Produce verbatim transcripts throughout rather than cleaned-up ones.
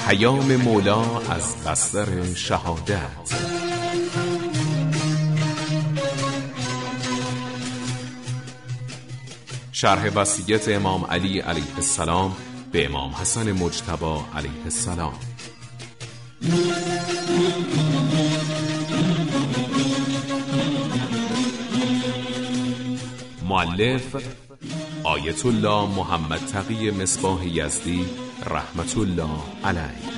پیام مولا از بستر شهادت. شرح وصیت امام علی علیه السلام به امام حسن مجتبی علیه السلام. مؤلف آیت الله محمد تقی مصباح یزدی رحمت الله علیه.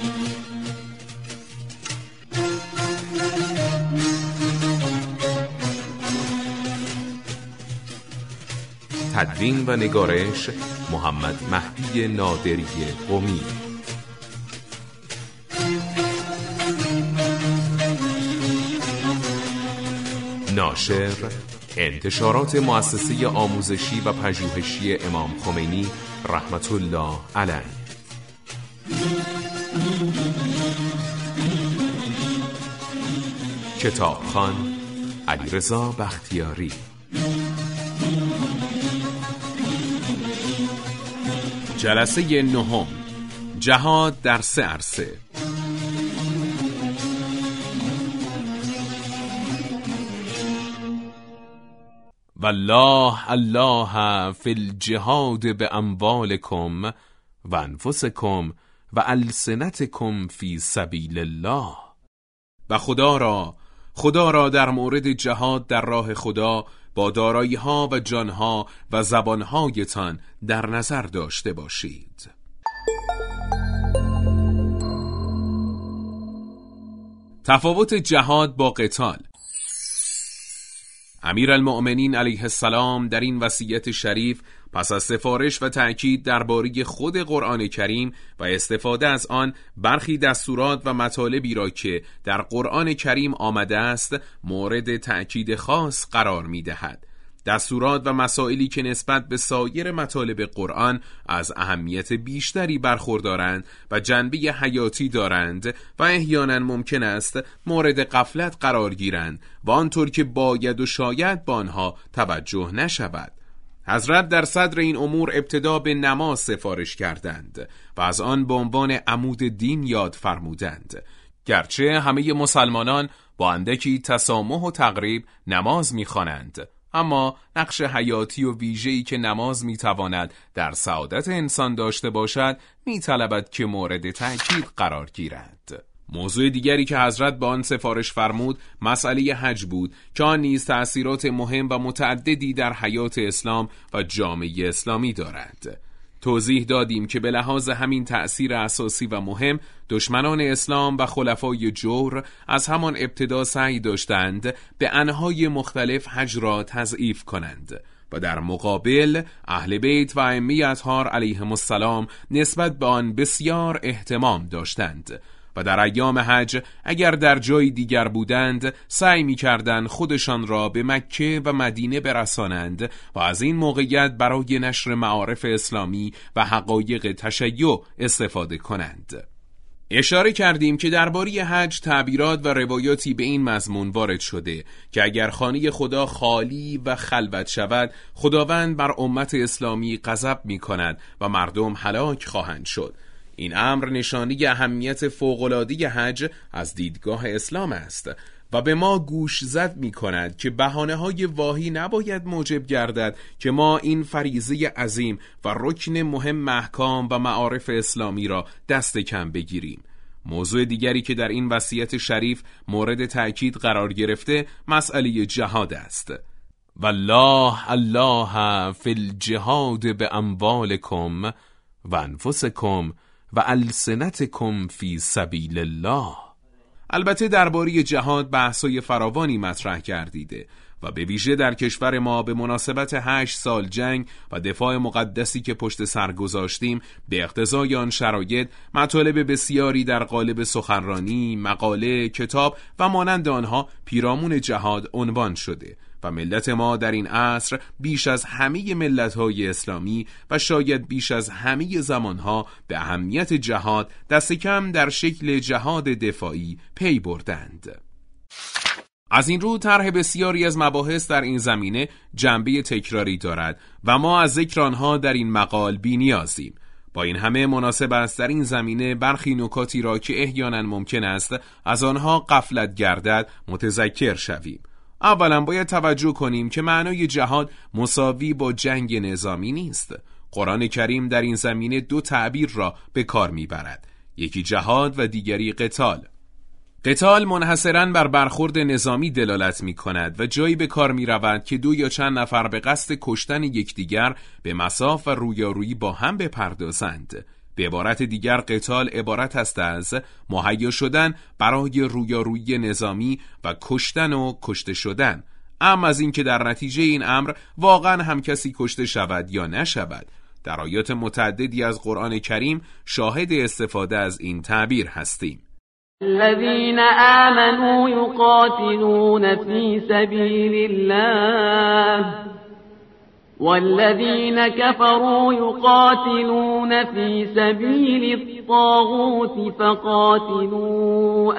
تدوین و نگارش محمد مهدی نادری قمی. ناشر انتشارات مؤسسه آموزشی و پژوهشی امام خمینی رحمت الله علیه. کتابخوان علیرضا بختیاری. جلسه نهم، جهاد در سه عرصه. والله الله فی الجهاد باموالکم و انفسکم و السنتکم فی سبیل الله. و خدا را خدا را در مورد جهاد در راه خدا با دارایی ها و جان ها و زبان هایتان در نظر داشته باشید. تفاوت جهاد با قتال. امیرالمؤمنین علیه السلام در این وصیت شریف پس از سفارش و تأکید درباره خود قرآن کریم و استفاده از آن برخی دستورات و مطالبی را که در قرآن کریم آمده است مورد تأکید خاص قرار می دهد. دستورات و مسائلی که نسبت به سایر مطالب قرآن از اهمیت بیشتری برخوردارند و جنبه حیاتی دارند و احیانا ممکن است مورد غفلت قرار گیرند و آنطور که باید و شاید با آنها توجه نشود. حضرت در صدر این امور ابتدا به نماز سفارش کردند و از آن به عنوان عمود دین یاد فرمودند. گرچه همه مسلمانان با اندکی تسامح و تقریب نماز می‌خوانند، اما نقش حیاتی و ویژه‌ای که نماز میتواند در سعادت انسان داشته باشد میطلبد که مورد تأکید قرار گیرد. موضوع دیگری که حضرت با آن سفارش فرمود مسئله حج بود که آن نیز تأثیرات مهم و متعددی در حیات اسلام و جامعه اسلامی دارد. توضیح دادیم که به لحاظ همین تأثیر اساسی و مهم دشمنان اسلام و خلفای جور از همان ابتدا سعی داشتند به انواع مختلف حج را تضعیف کنند و در مقابل اهل بیت و ائمه اطهار علیهم السلام نسبت به آن بسیار اهتمام داشتند و در ایام حج اگر در جای دیگر بودند سعی می‌کردند خودشان را به مکه و مدینه برسانند و از این موقعیت برای نشر معارف اسلامی و حقایق تشیع استفاده کنند. اشاره کردیم که درباره حج تعبیرات و روایاتی به این مضمون وارد شده که اگر خانه خدا خالی و خلوت شود خداوند بر امت اسلامی غضب می‌کند و مردم هلاک خواهند شد. این امر نشانی اهمیت فوق‌العاده حج از دیدگاه اسلام است و به ما گوش زد می کند که بهانه‌های واهی نباید موجب گردد که ما این فریضه عظیم و رکن مهم احکام و معارف اسلامی را دست کم بگیریم. موضوع دیگری که در این وصیت شریف مورد تأکید قرار گرفته مسئله جهاد است. والله الله فی الجهاد باموالکم و انفسکم و السنتکم فی سبیل الله. البته درباره جهاد بحث‌های فراوانی مطرح گردیده و به ویژه در کشور ما به مناسبت هشت سال جنگ و دفاع مقدسی که پشت سر گذاشتیم به اقتضای آن شرایط مطالب بسیاری در قالب سخنرانی، مقاله، کتاب و مانند آنها پیرامون جهاد عنوان شده و ملت ما در این عصر بیش از همه ملت‌های اسلامی و شاید بیش از همه زمانها به اهمیت جهاد دست کم در شکل جهاد دفاعی پی بردند. از این رو طرح بسیاری از مباحث در این زمینه جنبه تکراری دارد و ما از ذکر آنها در این مقال بی‌نیازیم. با این همه مناسب است در این زمینه برخی نکاتی را که احیانا ممکن است از آنها غفلت گردد متذکر شویم. اولا باید توجه کنیم که معنای جهاد مساوی با جنگ نظامی نیست. قرآن کریم در این زمینه دو تعبیر را به کار میبرد، یکی جهاد و دیگری قتال. قتال منحصراً بر برخورد نظامی دلالت می کند و جایی به کار می رود که دو یا چند نفر به قصد کشتن یکدیگر به مصاف و رویارویی با هم بپردازند. به عبارت دیگر قتال عبارت است از مهیا شدن برای رویارویی نظامی و کشتن و کشته شدن. اما از این که در نتیجه این امر واقعا هم کسی کشته شود یا نشود، در آیات متعددی از قرآن کریم شاهد استفاده از این تعبیر هستیم. الذين آمنوا يقاتلون في سبيل الله والذين كفروا يقاتلون في سبيل الطاغوت فقاتلوا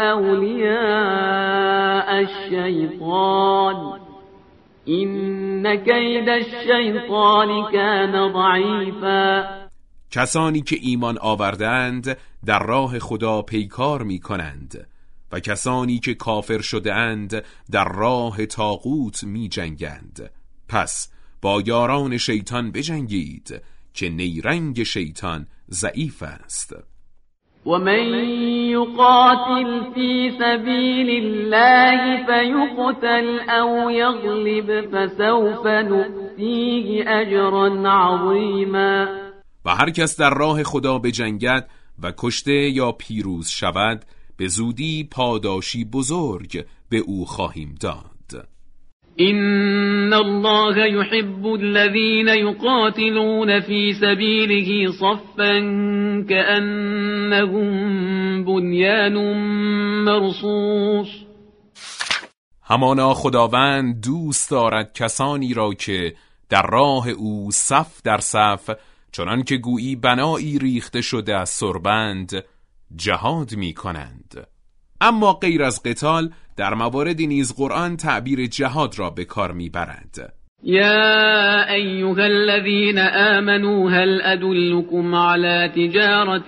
أولياء الشيطان إن كيد الشيطان كان ضعيفا. کسانی که ایمان آوردند در راه خدا پیکار می کنند و کسانی که کافر شده اند در راه طاغوت می جنگند. پس با یاران شیطان بجنگید که نیرنگ شیطان ضعیف است. ومن يقاتل في سبيل الله فيقتل أو يغلب فسوف نؤتيه أجرا عظيما. و هر کس در راه خدا بجنگد و کشته یا پیروز شود به زودی پاداشی بزرگ به او خواهیم داد. إن الله يحب الذين يقاتلون في سبيله صفا كأنهم بنيان مرصوص. همانا خداوند دوست دارد کسانی را که در راه او صف در صف چنان که گویی بنایی ریخته شده از سربند جهاد می کنند. اما غیر از قتال در مواردی نیز قرآن تعبیر جهاد را به کار می برد. یا ایها الذین آمنوا هل ادلکم علی تجارة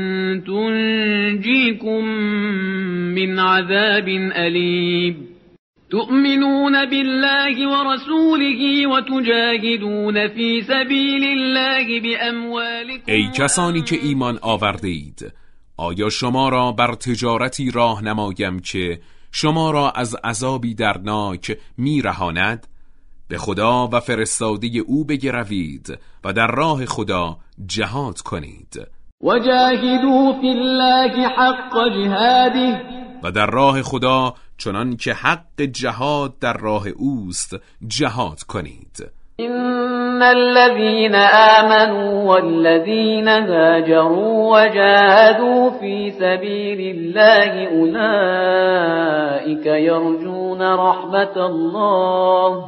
تنجیکم من عذاب علیم تؤمنون بالله ورسوله وتجاهدون في سبيل الله بأموالكم. ای کسانی که ایمان آورده اید، آیا شما را بر تجارتی راه نمایم که شما را از عذابی درناک میرهاند؟ به خدا و فرستاده او بگروید و در راه خدا جهاد کنید. وجاهدوا فی الله حق جهاده. و در راه خدا چنان که حق جهاد در راه اوست جهاد کنید. إن الذين آمنوا والذين هاجروا وجاهدوا في سبيل الله أولئك يرجون رحمة الله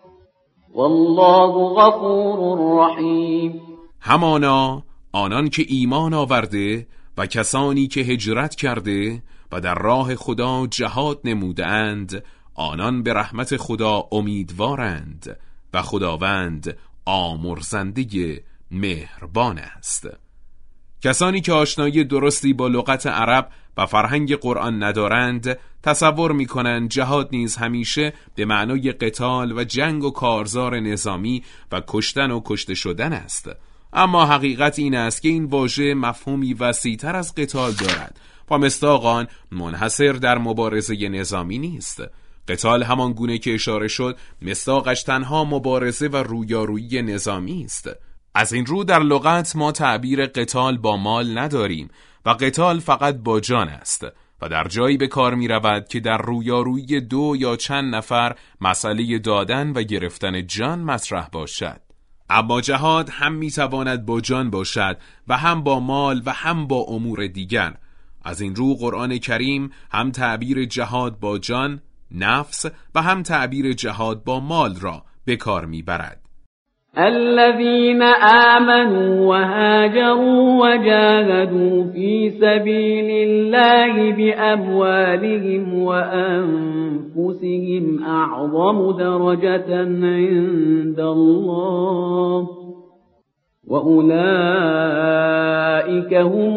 والله غفور رحيم. همانا آنان که ایمان آورده و کسانی که هجرت کرده و در راه خدا جهاد نمودند، آنان به رحمت خدا امیدوارند و خداوند آمرزنده مهربان است. کسانی که آشنایی درستی با لغت عرب و فرهنگ قرآن ندارند تصور می‌کنند جهاد نیز همیشه به معنای قتال و جنگ و کارزار نظامی و کشتن و کشته شدن است. اما حقیقت این است که این واژه مفهومی وسیع‌تر از قتال دارد و مصداق آن منحصر در مبارزه نظامی نیست. قتال همان گونه که اشاره شد مصداقش تنها مبارزه و رویارویی نظامی است. از این رو در لغت ما تعبیر قتال با مال نداریم و قتال فقط با جان است و در جایی به کار می رود که در رویارویی دو یا چند نفر مسئله دادن و گرفتن جان مطرح باشد. اما جهاد هم می تواند با جان باشد و هم با مال و هم با امور دیگر. از این رو قرآن کریم هم تعبیر جهاد با جان، نفس و هم تعبیر جهاد با مال را به کار میبرد. الذين آمنوا وهاجروا وجاهدوا في سبيل الله بأموالهم وأنفسهم أعظم درجة عند الله وأولئك هم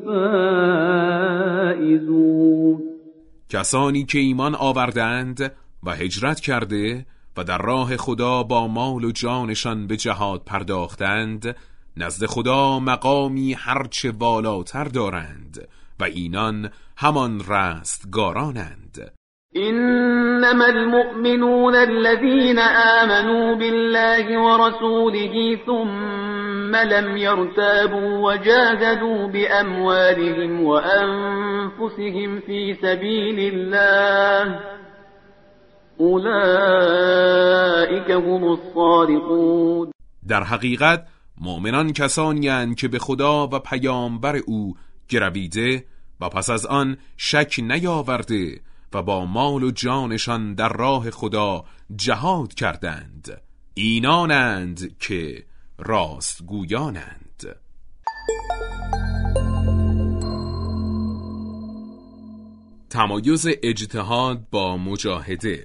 الفائزون. کسانی که ایمان آوردند و هجرت کرده و در راه خدا با مال و جانشان به جهاد پرداختند نزد خدا مقامی هرچه والاتر دارند و اینان همان رستگارانند. إنما المؤمنون الذين آمنوا بالله ورسوله ثم لم يرتابوا وجاهدوا بأموالهم وأنفسهم في سبيل الله أولئك هم الصادقون. در حقیقت مؤمنان کسانی اند که به خدا و پیامبر او گرویده و پس از آن شک نیاورده و با مال و جانشان در راه خدا جهاد کردند. اینانند که راستگویانند. تمایز اجتهاد با مجاهده.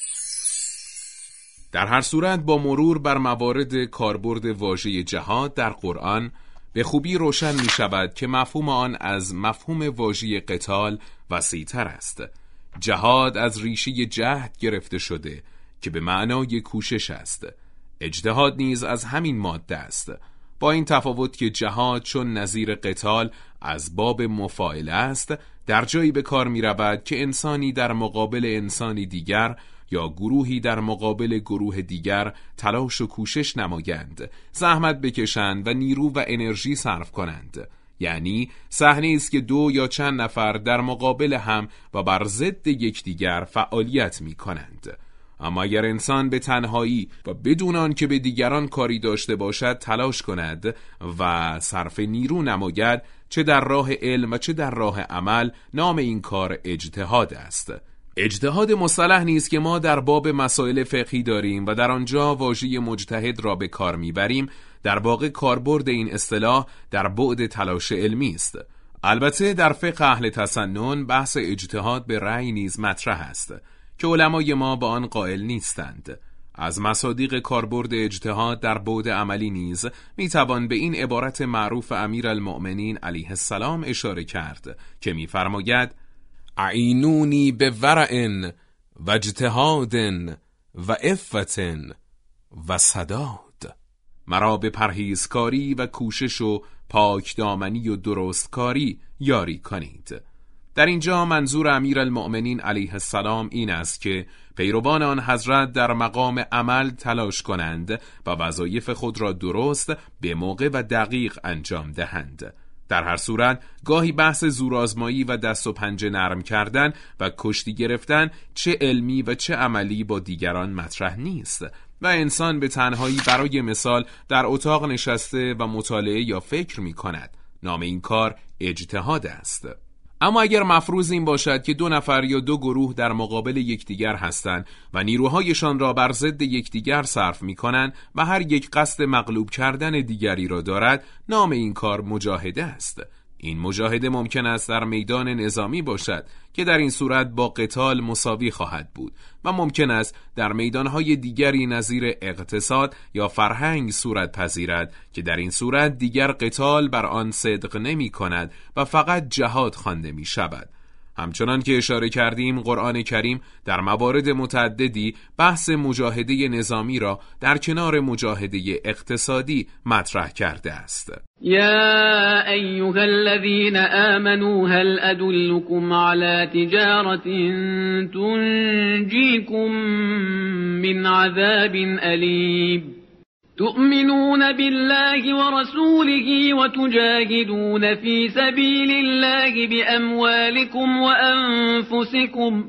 در هر صورت با مرور بر موارد کاربرد واژه جهاد در قرآن به خوبی روشن می شود که مفهوم آن از مفهوم واژه قتال وسیع‌تر است. جهاد از ریشه جهد گرفته شده که به معنای کوشش است. اجتهاد نیز از همین ماده است، با این تفاوت که جهاد چون نظیر قتال از باب مفاعله است، در جایی به کار می رود که انسانی در مقابل انسانی دیگر یا گروهی در مقابل گروه دیگر تلاش و کوشش نمایند، زحمت بکشند و نیرو و انرژی صرف کنند. یعنی صحنه‌ای است که دو یا چند نفر در مقابل هم و بر ضد یکدیگر فعالیت می کنند. اما اگر انسان به تنهایی و بدون آن که به دیگران کاری داشته باشد تلاش کند و صرف نیرو نماید، چه در راه علم و چه در راه عمل، نام این کار اجتهاد است. اجتهاد مصطلح نیست که ما در باب مسائل فقهی داریم و در آنجا واژه مجتهد را به کار میبریم. در واقع کاربرد این اصطلاح در بعد تلاش علمی است. البته در فقه اهل تسنن بحث اجتهاد به رأی نیز مطرح است که علمای ما با آن قائل نیستند. از مصادیق کاربرد اجتهاد در بعد عملی نیز میتوان به این عبارت معروف امیرالمؤمنین علیه السلام اشاره کرد که میفرماید: اعینونی به ورع و اجتهاد و عفت و سداد. مرا به پرهیزکاری و کوشش و پاکدامنی و درستکاری یاری کنید. در اینجا منظور امیرالمؤمنین علیه السلام این است که پیروان آن حضرت در مقام عمل تلاش کنند و وظایف خود را درست، به موقع و دقیق انجام دهند. در هر صورت گاهی بحث زورآزمایی و دست و پنجه نرم کردن و کشتی گرفتن چه علمی و چه عملی با دیگران مطرح نیست و انسان به تنهایی برای مثال در اتاق نشسته و مطالعه یا فکر می کند. نام این کار اجتهاد است. اما اگر مفروض این باشد که دو نفر یا دو گروه در مقابل یکدیگر هستند و نیروهایشان را بر ضد یکدیگر صرف می‌کنند و هر یک قصد مغلوب کردن دیگری را دارد، نام این کار مجاهده است. این مجاهده ممکن است در میدان نظامی باشد که در این صورت با قتال مساوی خواهد بود و ممکن است در میدانهای دیگری نظیر اقتصاد یا فرهنگ صورت پذیرد که در این صورت دیگر قتال بر آن صدق نمی کند و فقط جهاد خوانده می شود. همچنان که اشاره کردیم، قرآن کریم در موارد متعددی بحث مجاهده نظامی را در کنار مجاهده اقتصادی مطرح کرده است. یا ایها الذین آمنوا هل ادلکم علی تجارة تنجیکم من عذاب الیم تؤمنون بالله ورسوله وتجاهدون في سبيل الله بأموالكم وأنفسكم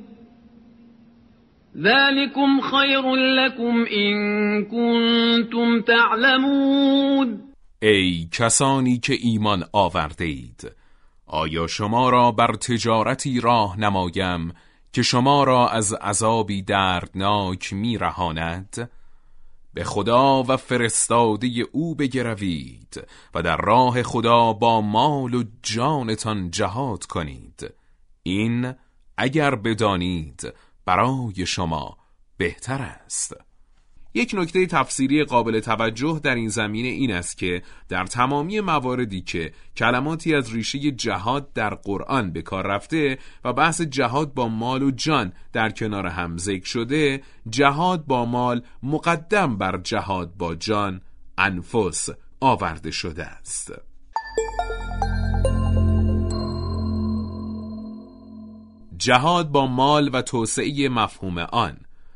ذلكم خير لكم إن كنتم تعلمون. ای کسانی که ایمان آورده اید، آیا شما را بر تجارتی راه نمایم که شما را از عذابی دردناک می رهاند؟ به خدا و فرستاده او بگروید و در راه خدا با مال و جانتان جهاد کنید. این اگر بدانید برای شما بهتر است. یک نکته تفسیری قابل توجه در این زمینه این است که در تمامی مواردی که کلماتی از ریشه جهاد در قرآن به کار رفته و بحث جهاد با مال و جان در کنار هم ذکر شده، جهاد با مال مقدم بر جهاد با جان، انفس، آورده شده است. جهاد با مال و توسعه مفهوم آن.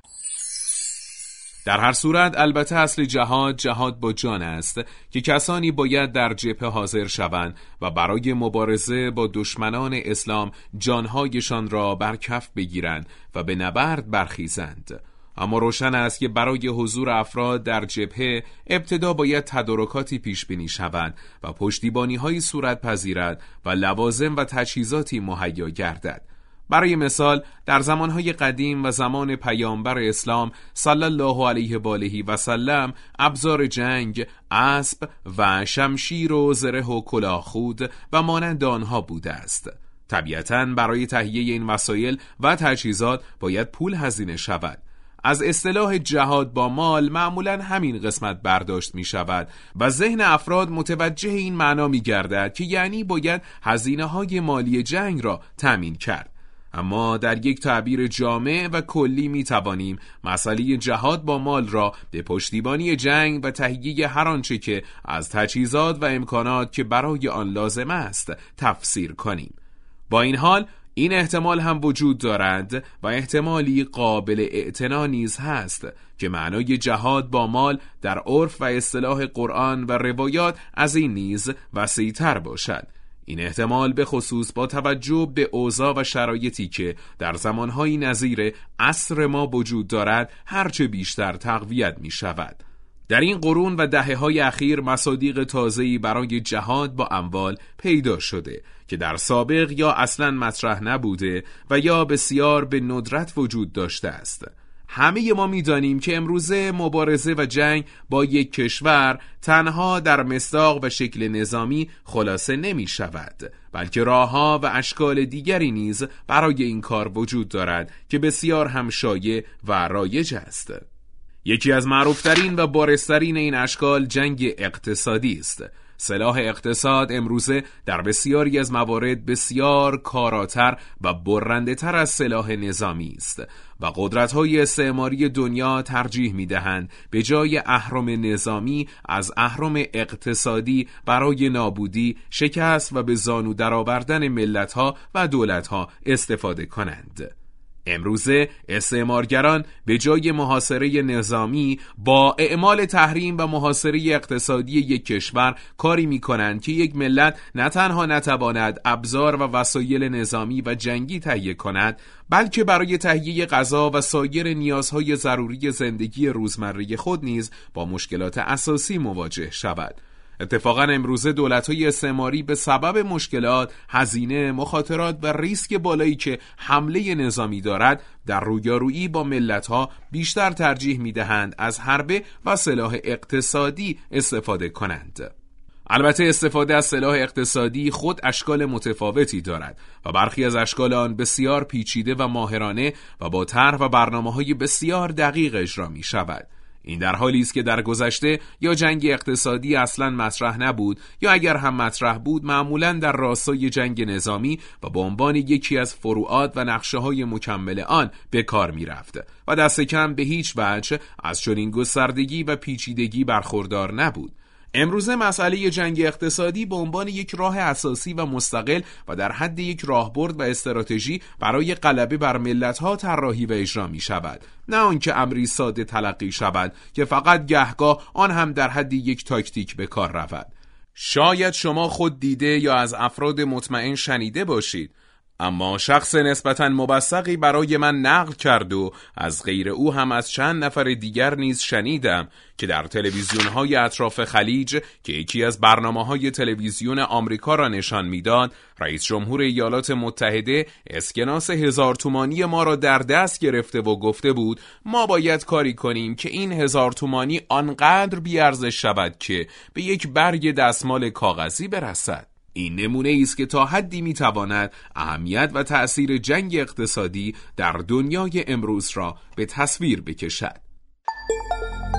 در هر صورت البته اصل جهاد جهاد با جان است که کسانی باید در جبهه حاضر شوند و برای مبارزه با دشمنان اسلام جانهایشان را بر کف بگیرند و به نبرد برخیزند. اما روشن است که برای حضور افراد در جبهه ابتدا باید تدارکاتی پیش بینی شوند و پشتیبانی‌هایی صورت پذیرد و لوازم و تجهیزاتی مهیا گردد. برای مثال در زمانهای قدیم و زمان پیامبر اسلام صلی الله علیه و آله و سلم ابزار جنگ، اسب و شمشیر و زره و کلاهخود و مانند آنها بوده است. طبیعتاً برای تهیه این وسایل و تجهیزات باید پول هزینه شود. از اصطلاح جهاد با مال معمولاً همین قسمت برداشت می شود و ذهن افراد متوجه این معنا می گردد که یعنی باید هزینه های مالی جنگ را تأمین کرد. اما در یک تعبیر جامع و کلی می توانیم مسئله جهاد با مال را به پشتیبانی جنگ و تهیه هر آنچه که از تجهیزات و امکانات که برای آن لازم است تفسیر کنیم. با این حال این احتمال هم وجود دارد و احتمالی قابل اعتنا نیز هست که معنای جهاد با مال در عرف و اصطلاح قرآن و روایات از این نیز وسیع‌تر باشد. این احتمال به خصوص با توجه به اوضاع و شرایطی که در زمانهای نظیر عصر ما وجود دارد هرچه بیشتر تقویت می شود. در این قرون و دهه‌های اخیر مصادیق تازه‌ای برای جهاد با اموال پیدا شده که در سابق یا اصلاً مطرح نبوده و یا بسیار به ندرت وجود داشته است. همه ما می‌دانیم که امروزه مبارزه و جنگ با یک کشور تنها در مصداق و شکل نظامی خلاصه نمی شود، بلکه راه‌ها و اشکال دیگری نیز برای این کار وجود دارد که بسیار هم شایع و رایج است. یکی از معروفترین و بارزترین این اشکال جنگ اقتصادی است. سلاح اقتصاد امروزه در بسیاری از موارد بسیار کاراتر و برنده تر از سلاح نظامی است و قدرت‌های استعماری دنیا ترجیح می‌دهند به جای اهرم نظامی از اهرم اقتصادی برای نابودی، شکست و به زانو درآوردن ملت‌ها و دولت‌ها استفاده کنند. امروزه استعمارگران به جای محاصره نظامی با اعمال تحریم و محاصره اقتصادی یک کشور کاری می کنند که یک ملت نه تنها نتواند ابزار و وسایل نظامی و جنگی تهیه کند، بلکه برای تهیه غذا و سایر نیازهای ضروری زندگی روزمره خود نیز با مشکلات اساسی مواجه شود. اتفاقا امروزه دولت‌های استعماری به سبب مشکلات، هزینه، مخاطرات و ریسک بالایی که حمله نظامی دارد در رویارویی با ملت‌ها بیشتر ترجیح می‌دهند از حربه و سلاح اقتصادی استفاده کنند. البته استفاده از سلاح اقتصادی خود اشکال متفاوتی دارد و برخی از اشکال آن بسیار پیچیده و ماهرانه و با طرح و برنامه‌های بسیار دقیق اجرا می‌شود. این در حالی است که در گذشته یا جنگ اقتصادی اصلاً مطرح نبود یا اگر هم مطرح بود معمولاً در راستای جنگ نظامی و به عنوان یکی از فروعات و نقشه‌های مکمل آن به کار می‌رفت و دست کم به هیچ وجه از چنین گستردگی و پیچیدگی برخوردار نبود. امروزه مسئله جنگ اقتصادی به عنوان یک راه اساسی و مستقل و در حد یک راهبرد و استراتژی برای غلبه بر ملت‌ها طراحی و اجرا می شود، نه آنکه امری ساده تلقی شود که فقط گهگاه آن هم در حد یک تاکتیک به کار رود. شاید شما خود دیده یا از افراد مطمئن شنیده باشید، اما شخص نسبتاً مبثقی برای من نقل کرد و از غیر او هم از چند نفر دیگر نیز شنیدم که در تلویزیون‌های اطراف خلیج که یکی از برنامه‌های تلویزیون آمریکا را نشان می‌داد، رئیس جمهور ایالات متحده اسکناس هزار تومانی ما را در دست گرفته و گفته بود ما باید کاری کنیم که این هزار تومانی آنقدر بی‌ارزش شود که به یک برگ دستمال کاغذی برسد. این نمونه است که تا حدی میتواند اهمیت و تأثیر جنگ اقتصادی در دنیای امروز را به تصویر بکشد.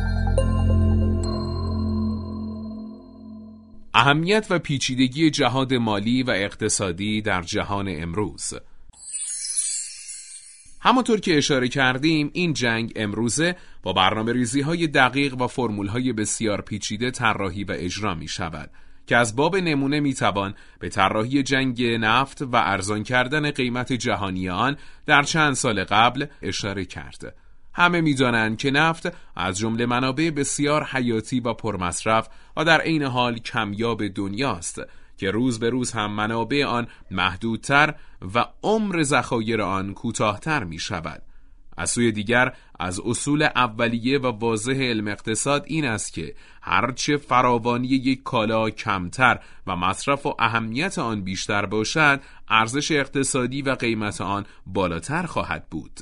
اهمیت و پیچیدگی جهاد مالی و اقتصادی در جهان امروز. همونطور که اشاره کردیم این جنگ امروزه با برنامه ریزی های دقیق و فرمول های بسیار پیچیده طراحی و اجرا می شود که از باب نمونه می توان به طراحی جنگ نفت و ارزان کردن قیمت جهانی آن در چند سال قبل اشاره کرد. همه می دانند که نفت از جمله منابع بسیار حیاتی و پرمصرف و در عین حال کمیاب دنیاست که روز به روز هم منابع آن محدودتر و عمر ذخایر آن کوتاه‌تر می شود. از سوی دیگر از اصول اولیه و واضح علم اقتصاد این است که هرچه فراوانی یک کالا کمتر و مصرف و اهمیت آن بیشتر باشد، ارزش اقتصادی و قیمت آن بالاتر خواهد بود.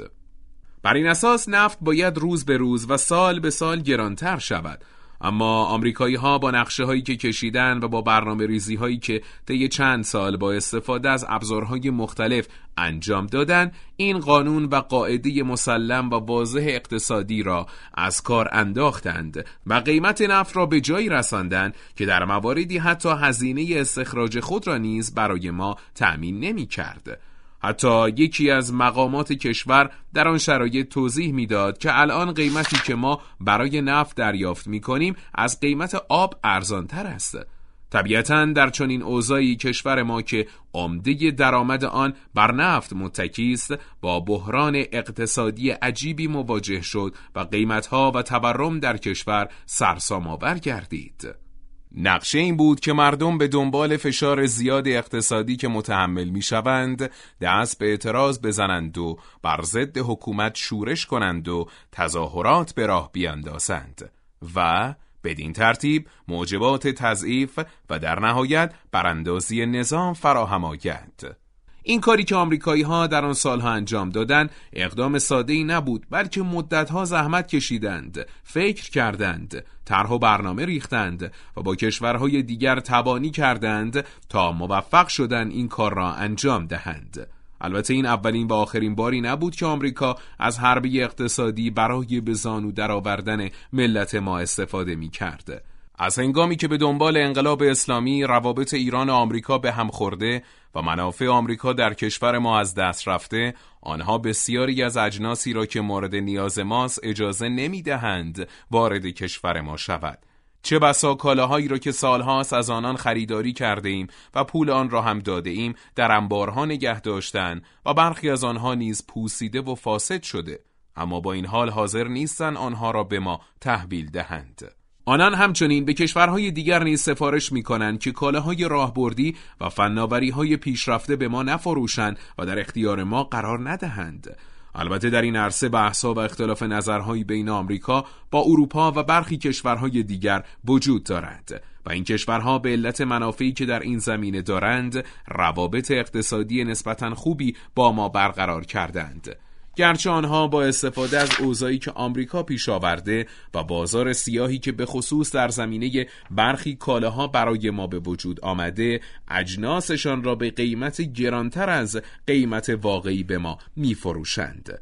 بر این اساس نفت باید روز به روز و سال به سال گرانتر شود. اما آمریکایی ها با نقشه هایی که کشیدن و با برنامه ریزی هایی که طی چند سال با استفاده از ابزارهای مختلف انجام دادن، این قانون و قاعده مسلم و واضح اقتصادی را از کار انداختند و قیمت نفت را به جایی رساندند که در مواردی حتی هزینه استخراج خود را نیز برای ما تأمین نمی کرد. حتی یکی از مقامات کشور در آن شرایط توضیح میداد که الان قیمتی که ما برای نفت دریافت می‌کنیم از قیمت آب ارزان‌تر است. طبیعتاً در چنین اوضاعی کشور ما که عمده درآمد آن بر نفت متکی است با بحران اقتصادی عجیبی مواجه شد و قیمت‌ها و تورم در کشور سرسام‌آور گردید. نقشه این بود که مردم به دنبال فشار زیاد اقتصادی که متحمل می شوند دست به اعتراض بزنند و بر ضد حکومت شورش کنند و تظاهرات به راه بیاندازند و بدین ترتیب موجبات تضعیف و در نهایت براندازی نظام فراهم آید. این کاری که آمریکایی ها در آن سالها انجام دادند اقدام ساده‌ای نبود، بلکه مدتها زحمت کشیدند، فکر کردند، طرح و برنامه ریختند و با کشورهای دیگر تبانی کردند تا موفق شدند این کار را انجام دهند. البته این اولین و آخرین باری نبود که آمریکا از حربه اقتصادی برای به زانو درآوردن ملت ما استفاده می کرد. از هنگامی که به دنبال انقلاب اسلامی روابط ایران و آمریکا به هم خورده و منافع آمریکا در کشور ما از دست رفته، آنها بسیاری از اجناسی را که مورد نیاز ماست اجازه نمی دهند وارد کشور ما شود. چه بسا کالاهایی را که سالهاست از آنان خریداری کرده ایم و پول آن را هم داده ایم در انبارها نگه داشتند و برخی از آنها نیز پوسیده و فاسد شده، اما با این حال حاضر نیستند آنها را به ما تحویل دهند. آنان همچنین به کشورهای دیگر نیز سفارش می‌کنند که کالاهای راهبردی و فناوری‌های پیشرفته به ما نفروشند و در اختیار ما قرار ندهند. البته در این عرصه بحث‌ها و اختلاف نظرهایی بین آمریکا با اروپا و برخی کشورهای دیگر وجود دارد و این کشورها به علت منافعی که در این زمینه دارند روابط اقتصادی نسبتاً خوبی با ما برقرار کردند. گرچه آنها با استفاده از اوضاعی که آمریکا پیش آورده و بازار سیاهی که به خصوص در زمینه برخی کالاها برای ما به وجود آمده، اجناسشان را به قیمت گرانتر از قیمت واقعی به ما می فروشند.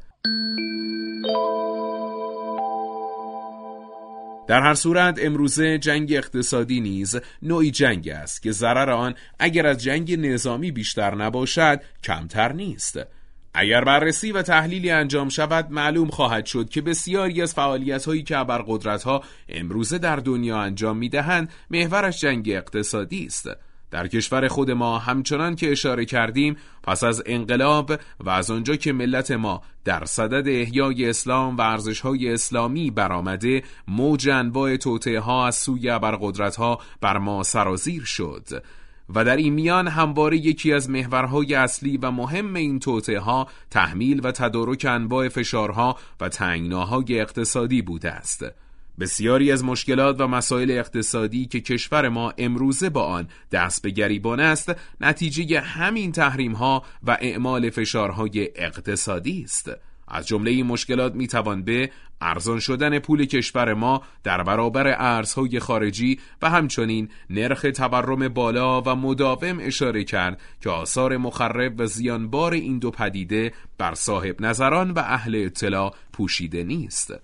در هر صورت امروزه جنگ اقتصادی نیز نوعی جنگ است که ضرر آن اگر از جنگ نظامی بیشتر نباشد کمتر نیست. اگر بررسی و تحلیلی انجام شود معلوم خواهد شد که بسیاری از فعالیت‌هایی که ابرقدرت‌ها امروزه در دنیا انجام می‌دهند محورش جنگ اقتصادی است. در کشور خود ما همچنان که اشاره کردیم پس از انقلاب و از آنجا که ملت ما در صدد احیای اسلام و ارزش‌های اسلامی برآمده، موج انواع توطئه‌ها از سوی ابرقدرت‌ها بر ما سرازیر شد و در این میان همواره یکی از محورهای اصلی و مهم این توطئه‌ها تحمیل و تدارک انواع فشارها و تنگناهای اقتصادی بوده است. بسیاری از مشکلات و مسائل اقتصادی که کشور ما امروزه با آن دست به گریبان است نتیجه همین تحریم‌ها و اعمال فشارهای اقتصادی است. از جمله این مشکلات میتوان به ارزان شدن پول کشور ما در برابر ارزهای خارجی و همچنین نرخ تورم بالا و مداوم اشاره کرد که آثار مخرب و زیانبار این دو پدیده بر صاحب نظران و اهل اطلاع پوشیده نیست.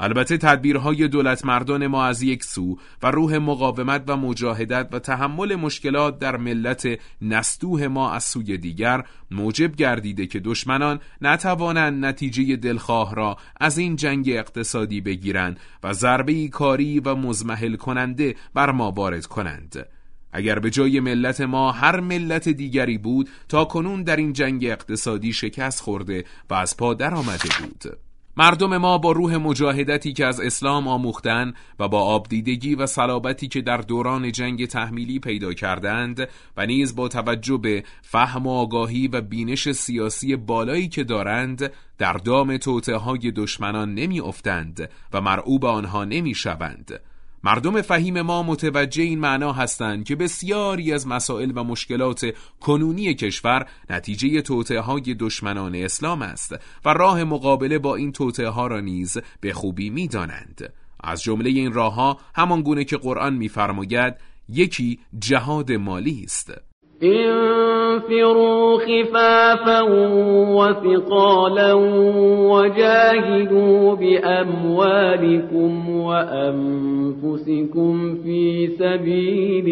البته تدبیرهای دولت مردان ما از یک سو و روح مقاومت و مجاهدت و تحمل مشکلات در ملت نستوه ما از سوی دیگر موجب گردیده که دشمنان نتوانند نتیجه دلخواه را از این جنگ اقتصادی بگیرند و ضربه‌ای کاری و مزمحل کننده بر ما وارد کنند. اگر به جای ملت ما هر ملت دیگری بود تا کنون در این جنگ اقتصادی شکست خورده و از پا در آمده بود. مردم ما با روح مجاهدتی که از اسلام آموختن و با آبدیدگی و صلابتی که در دوران جنگ تحمیلی پیدا کردند و نیز با توجه به فهم و آگاهی و بینش سیاسی بالایی که دارند در دام توطئه‌های دشمنان نمی افتند و مرعوب آنها نمی شوند. مردم فهیم ما متوجه این معنا هستند که بسیاری از مسائل و مشکلات کنونی کشور نتیجه توطئه‌های دشمنان اسلام است و راه مقابله با این توطئه‌ها را نیز به خوبی می‌دانند. از جمله این راه‌ها همان گونه که قرآن می‌فرماید یکی جهاد مالی است. انفروا خفافا وثقالا وجاهدوا بأموالكم وأنفسكم في سبيل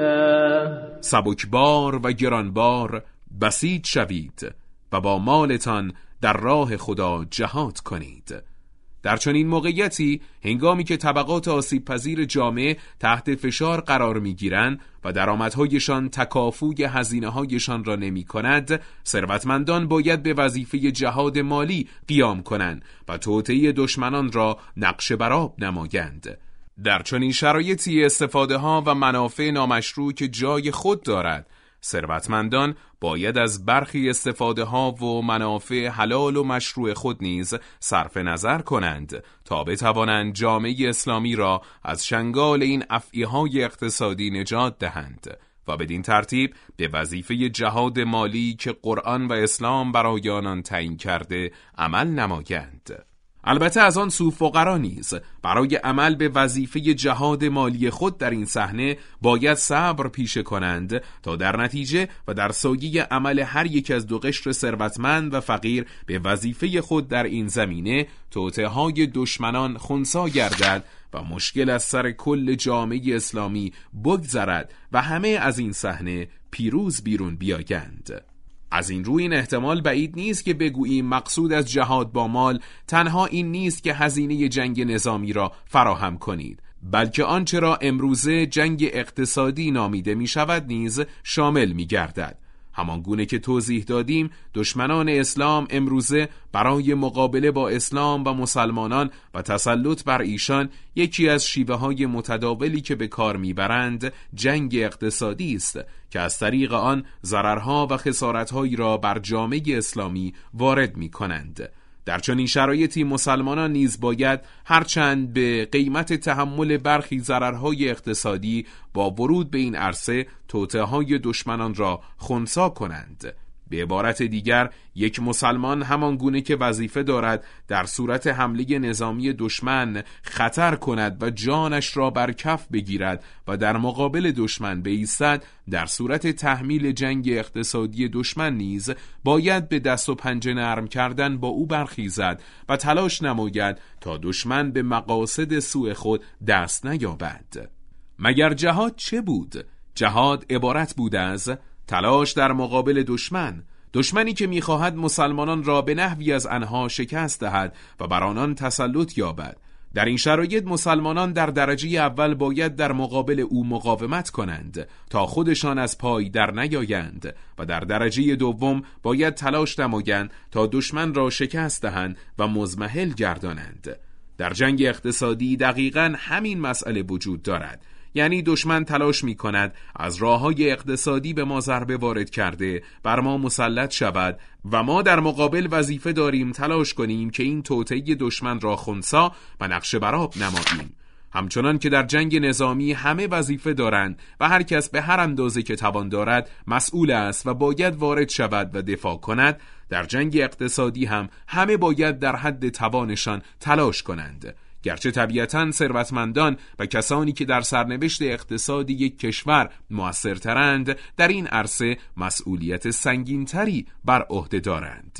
الله. سبکبار و گرانبار بسیج شوید و با مالتان در راه خدا جهاد کنید. در چنین موقعیتی هنگامی که طبقات آسیب پذیر جامعه تحت فشار قرار می‌گیرند و درآمدهایشان تکافوی هزینه‌هایشان را نمی‌کند، ثروتمندان باید به وظیفه جهاد مالی قیام کنند و توطئه دشمنان را نقش بر آب نمایند. در چنین شرایطی استفاده‌ها و منافع نامشروع که جای خود دارد، ثروتمندان باید از برخی استفاده ها و منافع حلال و مشروع خود نیز صرف نظر کنند تا بتوانند جامعه اسلامی را از شنگال این افعیهای اقتصادی نجات دهند و بدین ترتیب به وظیفه جهاد مالی که قرآن و اسلام برای آنان تعیین کرده عمل نمایند. البته از آن سو فقرا نیز برای عمل به وظیفه جهاد مالی خود در این صحنه باید صبر پیشه کنند تا در نتیجه و در سایه عمل هر یک از دو قشر ثروتمند و فقیر به وظیفه خود در این زمینه توطئه‌های دشمنان خنثی گردد و مشکل از سر کل جامعه اسلامی بگذرد و همه از این صحنه پیروز بیرون بیایند. از این روی این احتمال بعید نیست که بگوییم مقصود از جهاد با مال تنها این نیست که هزینه جنگ نظامی را فراهم کنید، بلکه آنچه را امروزه جنگ اقتصادی نامیده می شود نیز شامل می گردد. همان گونه که توضیح دادیم، دشمنان اسلام امروزه برای مقابله با اسلام و مسلمانان و تسلط بر ایشان یکی از شیوه های متداولی که به کار میبرند جنگ اقتصادی است که از طریق آن ضررها و خسارتهایی را بر جامعه اسلامی وارد می کنند. در چنین شرایطی مسلمانان نیز باید هرچند به قیمت تحمل برخی ضررهای اقتصادی با ورود به این عرصه توطئه‌های دشمنان را خنثی کنند. به عبارت دیگر، یک مسلمان همان گونه که وظیفه دارد در صورت حمله نظامی دشمن خطر کند و جانش را بر کف بگیرد و در مقابل دشمن بایستد، در صورت تحمیل جنگ اقتصادی دشمن نیز باید به دست و پنجه نرم کردن با او برخیزد و تلاش نماید تا دشمن به مقاصد سوء خود دست نیابد. مگر جهاد چه بود؟ جهاد عبارت بود از تلاش در مقابل دشمن، دشمنی که می‌خواهد مسلمانان را به نحوی از آنها شکست دهد و بر آنان تسلط یابد. در این شرایط مسلمانان در درجه اول باید در مقابل او مقاومت کنند تا خودشان از پای در نیایند و در درجه دوم باید تلاش نمایند تا دشمن را شکست دهند و مزمحل گردانند. در جنگ اقتصادی دقیقاً همین مسئله وجود دارد، یعنی دشمن تلاش می کند از راه‌های اقتصادی به ما ضربه وارد کرده بر ما مسلط شود و ما در مقابل وظیفه داریم تلاش کنیم که این توطئه دشمن را خنثی و نقش بر آب نماییم. همچنان که در جنگ نظامی همه وظیفه دارند و هر کس به هر اندازه که توان دارد مسئول است و باید وارد شود و دفاع کند، در جنگ اقتصادی هم همه باید در حد توانشان تلاش کنند. گرچه طبیعتاً ثروتمندان و کسانی که در سرنوشت اقتصادی یک کشور مؤثرترند در این عرصه مسئولیت سنگینتری بر عهده دارند.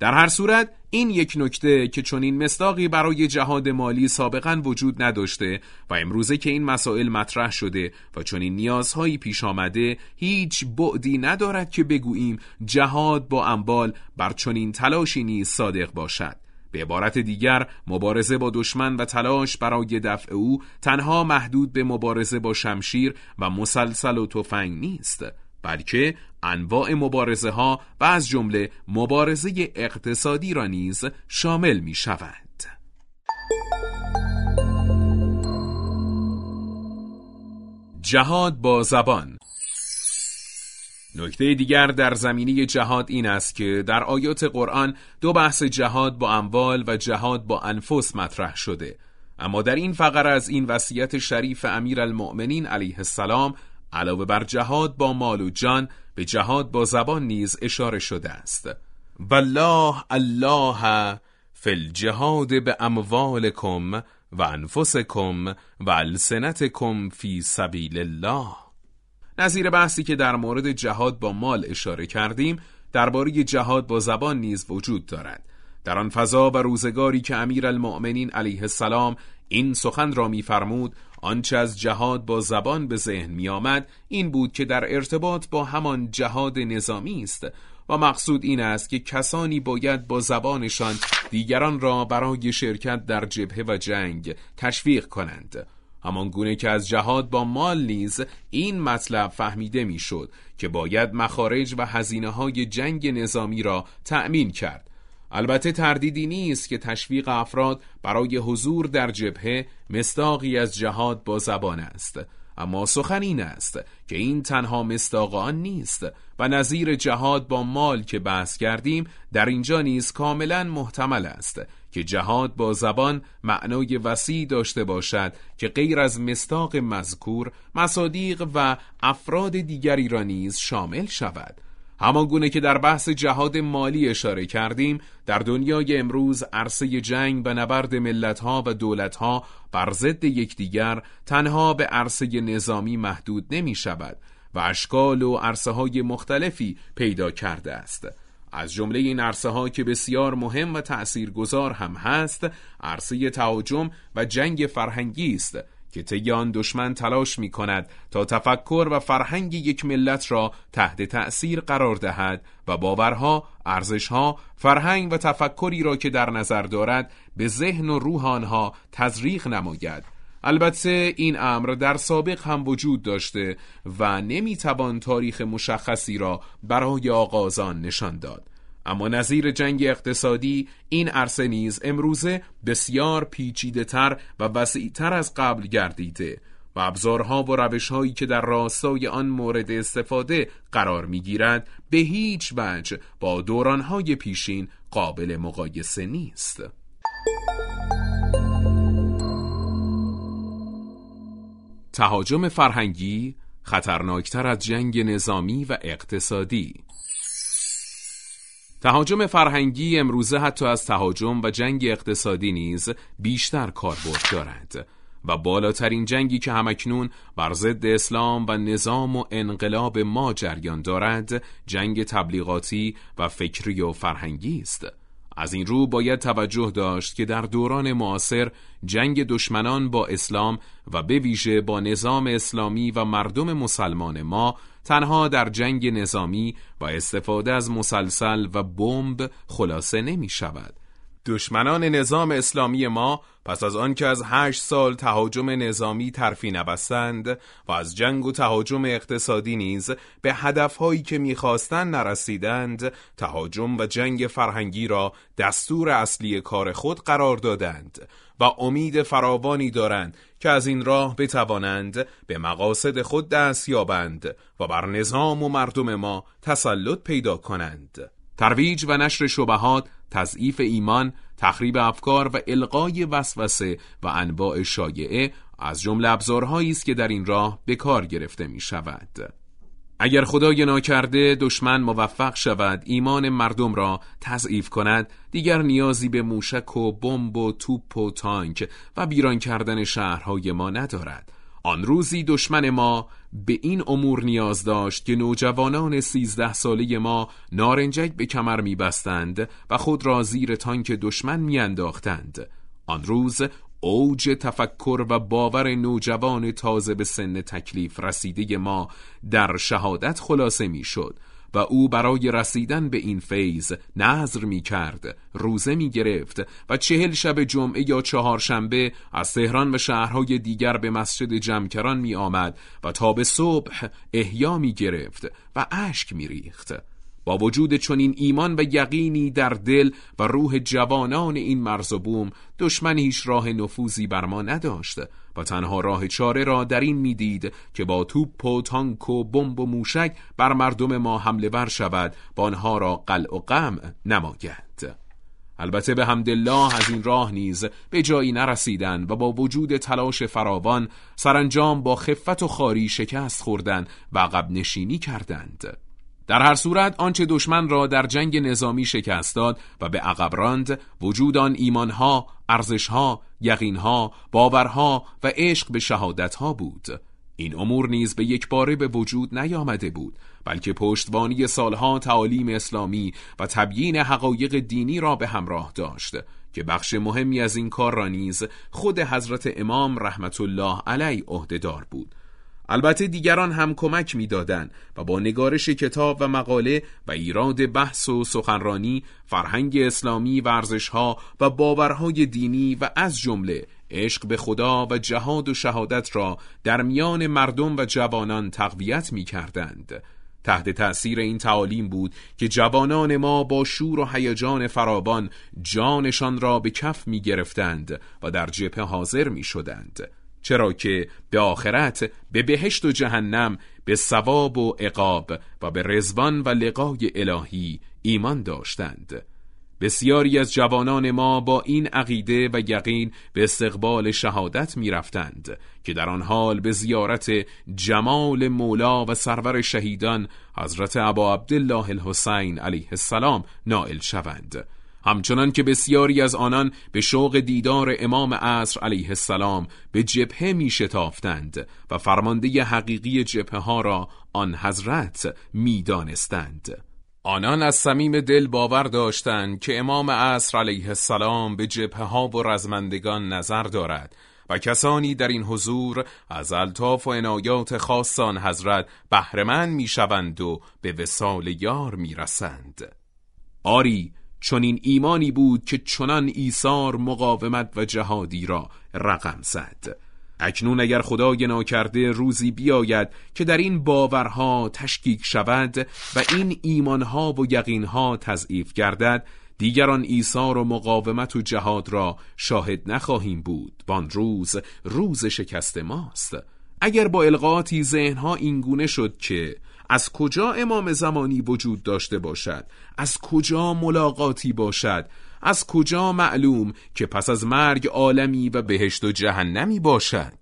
در هر صورت این یک نکته که چنین مصداقی برای جهاد مالی سابقاً وجود نداشته و امروزه که این مسائل مطرح شده و چنین نیازهایی پیش آمده هیچ بعدی ندارد که بگوییم جهاد با اموال بر چنین تلاشی نیز صادق باشد. به عبارت دیگر مبارزه با دشمن و تلاش برای دفع او تنها محدود به مبارزه با شمشیر و مسلسل و تفنگ نیست، بلکه انواع مبارزه ها و از جمله مبارزه اقتصادی را نیز شامل می شود. جهاد با زبان. نکته دیگر در زمینه جهاد این است که در آیات قرآن دو بحث جهاد با اموال و جهاد با انفس مطرح شده، اما در این فقره از این وصیت شریف امیرالمؤمنین علیه السلام علاوه بر جهاد با مال و جان به جهاد با زبان نیز اشاره شده است. والله الله فی الجهاد باموالکم و انفسکم و السنتکم فی سبیل الله. نظیر بحثی که در مورد جهاد با مال اشاره کردیم درباره جهاد با زبان نیز وجود دارد. در آن فضا و روزگاری که امیرالمؤمنین علیه السلام این سخن را می‌فرمود، آنچه از جهاد با زبان به ذهن می آمد این بود که در ارتباط با همان جهاد نظامی است و مقصود این است که کسانی باید با زبانشان دیگران را برای شرکت در جبهه و جنگ تشویق کنند. همان گونه که از جهاد با مال نیز این مطلب فهمیده می شد که باید مخارج و هزینه های جنگ نظامی را تأمین کرد. البته تردیدی نیست که تشویق افراد برای حضور در جبهه مصداقی از جهاد با زبان است، اما سخن این است که این تنها مصداق آن نیست و نظیر جهاد با مال که بحث کردیم در اینجا نیز کاملا محتمل است که جهاد با زبان معنای وسیع داشته باشد که غیر از مصداق مذکور مصادیق و افراد دیگری را نیز شامل شود. همان گونه که در بحث جهاد مالی اشاره کردیم، در دنیای امروز عرصه جنگ و نبرد ملت‌ها و دولت‌ها بر ضد یکدیگر تنها به عرصه نظامی محدود نمی شود و اشکال و عرصه‌های مختلفی پیدا کرده است. از جمله این عرصه‌ها که بسیار مهم و تأثیرگذار هم هست، عرصه تهاجم و جنگ فرهنگی است که طی آن دشمن تلاش می کند تا تفکر و فرهنگ یک ملت را تحت تأثیر قرار دهد و باورها، ارزشها، فرهنگ و تفکری را که در نظر دارد به ذهن و روح آنها تزریق نماید. البته این امر در سابق هم وجود داشته و نمی توان تاریخ مشخصی را برای آغاز آن نشان داد. اما نظیر جنگ اقتصادی این عرصه نیز امروزه بسیار پیچیده‌تر و وسیع‌تر از قبل گردیده و ابزارها و روش‌هایی که در راستای آن مورد استفاده قرار می‌گیرد به هیچ وجه با دوران‌های پیشین قابل مقایسه نیست. تهاجم فرهنگی خطرناکتر از جنگ نظامی و اقتصادی. تهاجم فرهنگی امروزه حتی از تهاجم و جنگ اقتصادی نیز بیشتر کاربرد دارد و بالاترین جنگی که همکنون بر ضد اسلام و نظام و انقلاب ما جریان دارد جنگ تبلیغاتی و فکری و فرهنگی است. از این رو باید توجه داشت که در دوران معاصر جنگ دشمنان با اسلام و به ویژه با نظام اسلامی و مردم مسلمان ما تنها در جنگ نظامی و استفاده از مسلسل و بمب خلاصه نمی شود. دشمنان نظام اسلامی ما پس از آن که از هشت سال تهاجم نظامی ترفی نبستند و از جنگ و تهاجم اقتصادی نیز به هدفهایی که می‌خواستند نرسیدند، تهاجم و جنگ فرهنگی را دستور اصلی کار خود قرار دادند و امید فراوانی دارند که از این راه بتوانند به مقاصد خود دست یابند و بر نظام و مردم ما تسلط پیدا کنند. ترویج و نشر شبهات، تضعیف ایمان، تخریب افکار و القای وسوسه و انواع شایعه از جمله ابزارهایی است که در این راه به کار گرفته می شود. اگر خدای ناکرده دشمن موفق شود ایمان مردم را تضعیف کند، دیگر نیازی به موشک و بمب و توپ و تانک و ویران کردن شهرهای ما ندارد. آن روزی دشمن ما به این امور نیاز داشت که نوجوانان سیزده ساله ما نارنجک به کمر می بستند و خود را زیر تانک دشمن می انداختند. آن روز اوج تفکر و باور نوجوان تازه به سن تکلیف رسیده ما در شهادت خلاصه می شد و او برای رسیدن به این فیض نذر می کرد، روزه می گرفت و چهل شب جمعه یا چهارشنبه از تهران و شهرهای دیگر به مسجد جمکران می آمد و تا به صبح احیا می گرفت و اشک می ریخت. با وجود چنین ایمان و یقینی در دل و روح جوانان این مرز و بوم، دشمن هیچ راه نفوذی بر ما نداشت و تنها راه چاره را در این میدید که با توپ و تانک و بمب و موشک بر مردم ما حمله ور شود و آنها را قلع و قمع نماید. البته به حمدالله از این راه نیز به جایی نرسیدند و با وجود تلاش فراوان سرانجام با خفت و خاری شکست خوردند و عقب نشینی کردند. در هر صورت آنچه دشمن را در جنگ نظامی شکست داد و به عقب راند وجود آن ایمانها، ارزشها، یقینها، باورها و عشق به شهادتها بود. این امور نیز به یک باره به وجود نیامده بود، بلکه پشتوانی سالها تعالیم اسلامی و تبیین حقایق دینی را به همراه داشت که بخش مهمی از این کار را نیز خود حضرت امام رحمت الله علیه عهده‌دار بود. البته دیگران هم کمک می‌دادند و با نگارش کتاب و مقاله و ایراد بحث و سخنرانی فرهنگ اسلامی و ارزش‌ها و باورهای دینی و از جمله عشق به خدا و جهاد و شهادت را در میان مردم و جوانان تقویت می‌کردند. تحت تأثیر این تعالیم بود که جوانان ما با شور و هیجان فراوان جانشان را به کف می‌گرفتند و در جبهه حاضر می‌شدند، چرا که به آخرت، به بهشت و جهنم، به ثواب و عقاب و به رضوان و لقای الهی ایمان داشتند. بسیاری از جوانان ما با این عقیده و یقین به استقبال شهادت می رفتند که در آن حال به زیارت جمال مولا و سرور شهیدان حضرت ابا عبدالله الحسین علیه السلام نائل شوند. همچنان که بسیاری از آنان به شوق دیدار امام عصر علیه السلام به جبهه می شتافتند و فرمانده حقیقی جبهه ها را آن حضرت می دانستند. آنان از صمیم دل باور داشتند که امام عصر علیه السلام به جبهه ها و رزمندگان نظر دارد و کسانی در این حضور از الطاف و عنایات خاص آن حضرت بهره‌مند می شوند و به وصال یار می رسند. آری، چون این ایمانی بود که چنان ایثار، مقاومت و جهادی را رقم زد. اکنون اگر خدای ناکرده روزی بیاید که در این باورها تشکیک شود و این ایمانها و یقینها تضعیف گردد، دیگران ایثار و مقاومت و جهاد را شاهد نخواهیم بود. وان روز روز شکست ماست. اگر با القاءاتی ذهنها اینگونه شد که از کجا امام زمانی وجود داشته باشد، از کجا ملاقاتی باشد، از کجا معلوم که پس از مرگ عالمی و بهشت و جهنمی باشد؟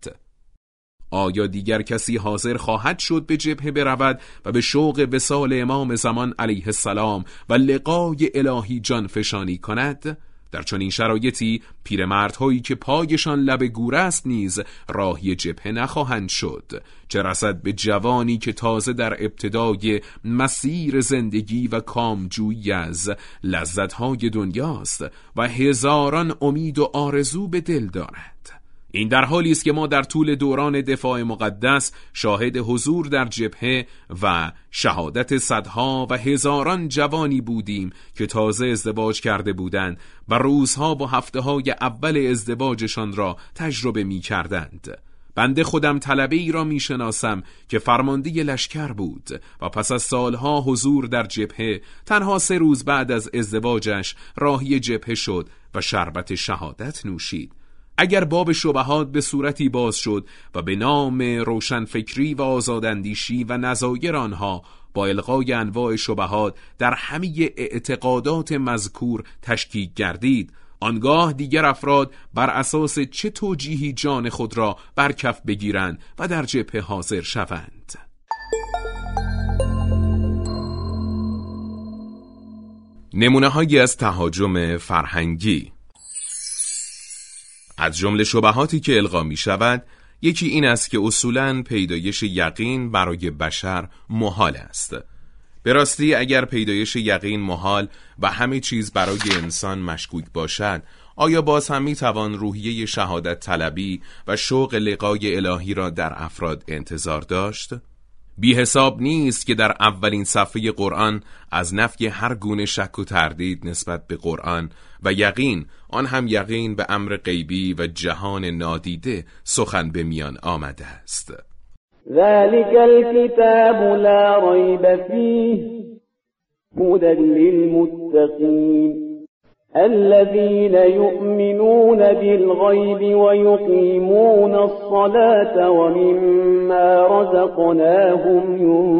آیا دیگر کسی حاضر خواهد شد به جبهه برود و به شوق وصال امام زمان علیه السلام و لقای الهی جان فشانی کند؟ در چنین شرایطی پیرمردهایی که پایشان لب گور است نیز راهی جبهه نخواهند شد، چه رسد به جوانی که تازه در ابتدای مسیر زندگی و کامجویی از لذت‌های دنیاست و هزاران امید و آرزو به دل دارد. این در حالی است که ما در طول دوران دفاع مقدس شاهد حضور در جبهه و شهادت صدها و هزاران جوانی بودیم که تازه ازدواج کرده بودند و روزها و هفته‌های اول ازدواجشان را تجربه می کردند. بنده خودم طلبه ای را می شناسم که فرمانده لشکر بود و پس از سالها حضور در جبهه تنها سه روز بعد از ازدواجش راهی جبهه شد و شربت شهادت نوشید. اگر باب شبهات به صورتی باز شد و به نام روشنفکری و آزاداندیشی و نظایر آنها با الغای انواع شبهات در همه اعتقادات مذکور تشکیک گردید، آنگاه دیگر افراد بر اساس چه توجیهی جان خود را بر کف بگیرند و در جبهه حاضر شوند؟ نمونه‌هایی از تهاجم فرهنگی. از جمله شبهاتی که القا می شود یکی این است که اصولاً پیدایش یقین برای بشر محال است. به راستی اگر پیدایش یقین محال و همه چیز برای انسان مشکوک باشد، آیا باز هم میتوان روحیه شهادت طلبی و شوق لقای الهی را در افراد انتظار داشت؟ بی حساب نیست که در اولین صفحه قرآن از نفی هر گونه شک و تردید نسبت به قرآن و یقین، آن هم یقین به امر غیبی و جهان نادیده، سخن به میان آمده است. ذلك الكتاب لا ريب فيه هدى للمتقين الذين يؤمنون بالغيب ويقيمون الصلاة ومما رزقناهم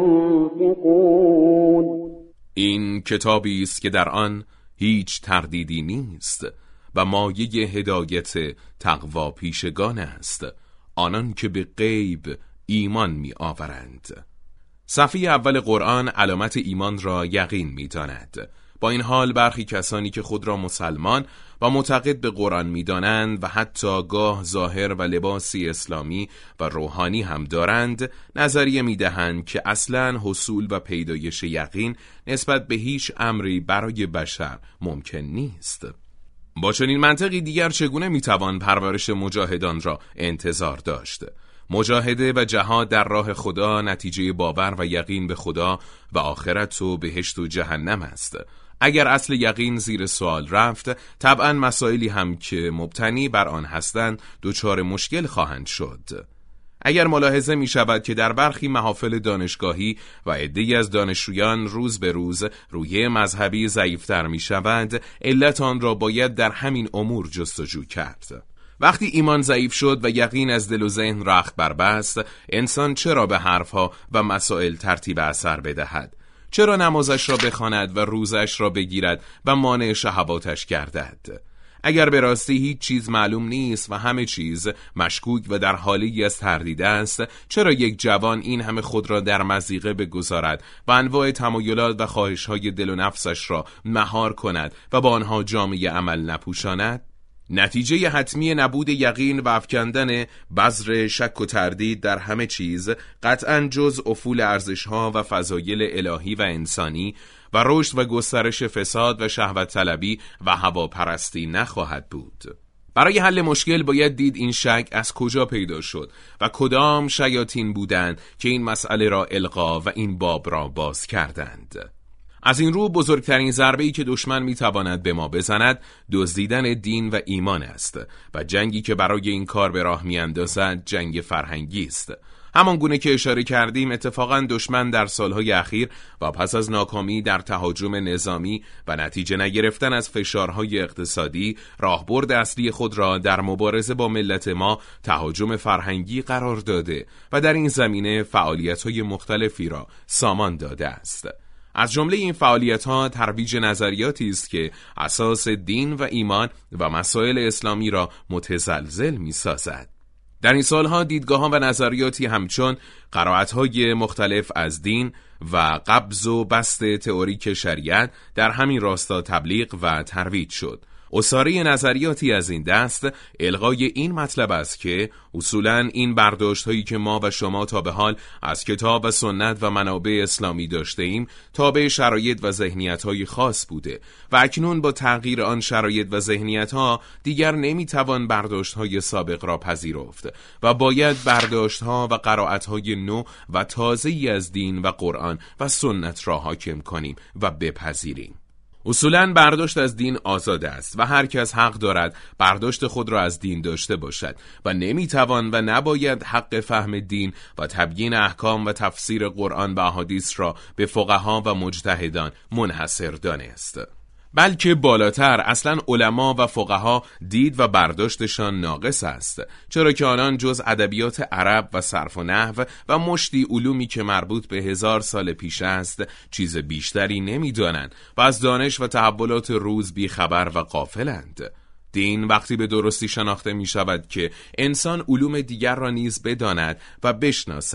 ينفقون. این کتابی است که در آن هیچ تردیدی نیست و مایه هدایت تقوا پیشگان است، آنان که به غیب ایمان می آورند. صفحه اول قرآن علامت ایمان را یقین می داند. با این حال برخی کسانی که خود را مسلمان و معتقد به قرآن می دانند و حتی گاه ظاهر و لباسی اسلامی و روحانی هم دارند، نظریه می دهند که اصلاً حصول و پیدایش یقین نسبت به هیچ امری برای بشر ممکن نیست. با چنین منطقی دیگر چگونه می توان پرورش مجاهدان را انتظار داشت؟ مجاهده و جهاد در راه خدا نتیجه باور و یقین به خدا و آخرت و بهشت و جهنم است. اگر اصل یقین زیر سوال رفت، طبعا مسائلی هم که مبتنی بر آن هستند دچار مشکل خواهند شد. اگر ملاحظه می شود که در برخی محافل دانشگاهی و عده‌ای از دانشجویان روز به روز روحیه مذهبی ضعیفتر می شود، علت آن را باید در همین امور جستجو کرد. وقتی ایمان ضعیف شد و یقین از دل و ذهن رخت بربست، انسان چرا به حرفها و مسائل ترتیب اثر بدهد؟ چرا نمازش را بخواند و روزش را بگیرد و مانع شهواتش گردد؟ اگر به راستی هیچ چیز معلوم نیست و همه چیز مشکوک و در حالی از تردید است، چرا یک جوان این همه خود را در مضیقه بگذارد و انواع تمایلات و خواهش‌های دل و نفسش را مهار کند و با آنها جامه عمل نپوشاند؟ نتیجه حتمی نبود یقین و افکندن بذر شک و تردید در همه چیز قطعاً جز افول ارزش‌ها و فضایل الهی و انسانی و رشد و گسترش فساد و شهوت طلبی و هواپرستی نخواهد بود. برای حل مشکل باید دید این شک از کجا پیدا شد و کدام شیاطین بودند که این مسئله را القا و این باب را باز کردند. از این رو بزرگترین ضربه‌ای که دشمن میتواند به ما بزند دزدیدن دین و ایمان است و جنگی که برای این کار به راه میاندازد جنگ فرهنگی است. همان گونه که اشاره کردیم، اتفاقاً دشمن در سالهای اخیر و پس از ناکامی در تهاجم نظامی و نتیجه نگرفتن از فشارهای اقتصادی، راهبرد اصلی خود را در مبارزه با ملت ما تهاجم فرهنگی قرار داده و در این زمینه فعالیت‌های مختلفی را سامان داده است. از جمله این فعالیت‌ها ترویج نظریاتی است که اساس دین و ایمان و مسائل اسلامی را متزلزل می‌سازد. در این سالها دیدگاه‌ها و نظریاتی همچون قرائت‌های مختلف از دین و قبض و بسط تئوریک شریعت در همین راستا تبلیغ و ترویج شد. اساره نظریاتی از این دست الغای این مطلب است که اصولاً این برداشت هایی که ما و شما تا به حال از کتاب و سنت و منابع اسلامی داشته ایم تابع شرایط و ذهنیت های خاص بوده و اکنون با تغییر آن شرایط و ذهنیت ها دیگر نمیتوان برداشت های سابق را پذیرفت و باید برداشت ها و قرائت های نو و تازه‌ای از دین و قرآن و سنت را حاکم کنیم و بپذیریم. اصولاً برداشت از دین آزاد است و هر کس حق دارد برداشت خود را از دین داشته باشد و نمیتوان و نباید حق فهم دین و تبیین احکام و تفسیر قرآن و احادیث را به فقها و مجتهدان منحصر دانست. بلکه بالاتر اصلا علما و فقها دید و برداشتشان ناقص است، چرا که آنان جز ادبیات عرب و صرف و نحو و مشتی علومی که مربوط به هزار سال پیش است چیز بیشتری نمیدانند و از دانش و تحولات روز بیخبر و غافلند. دین وقتی به درستی شناخته می شود که انسان علوم دیگر را نیز بداند و بشناسد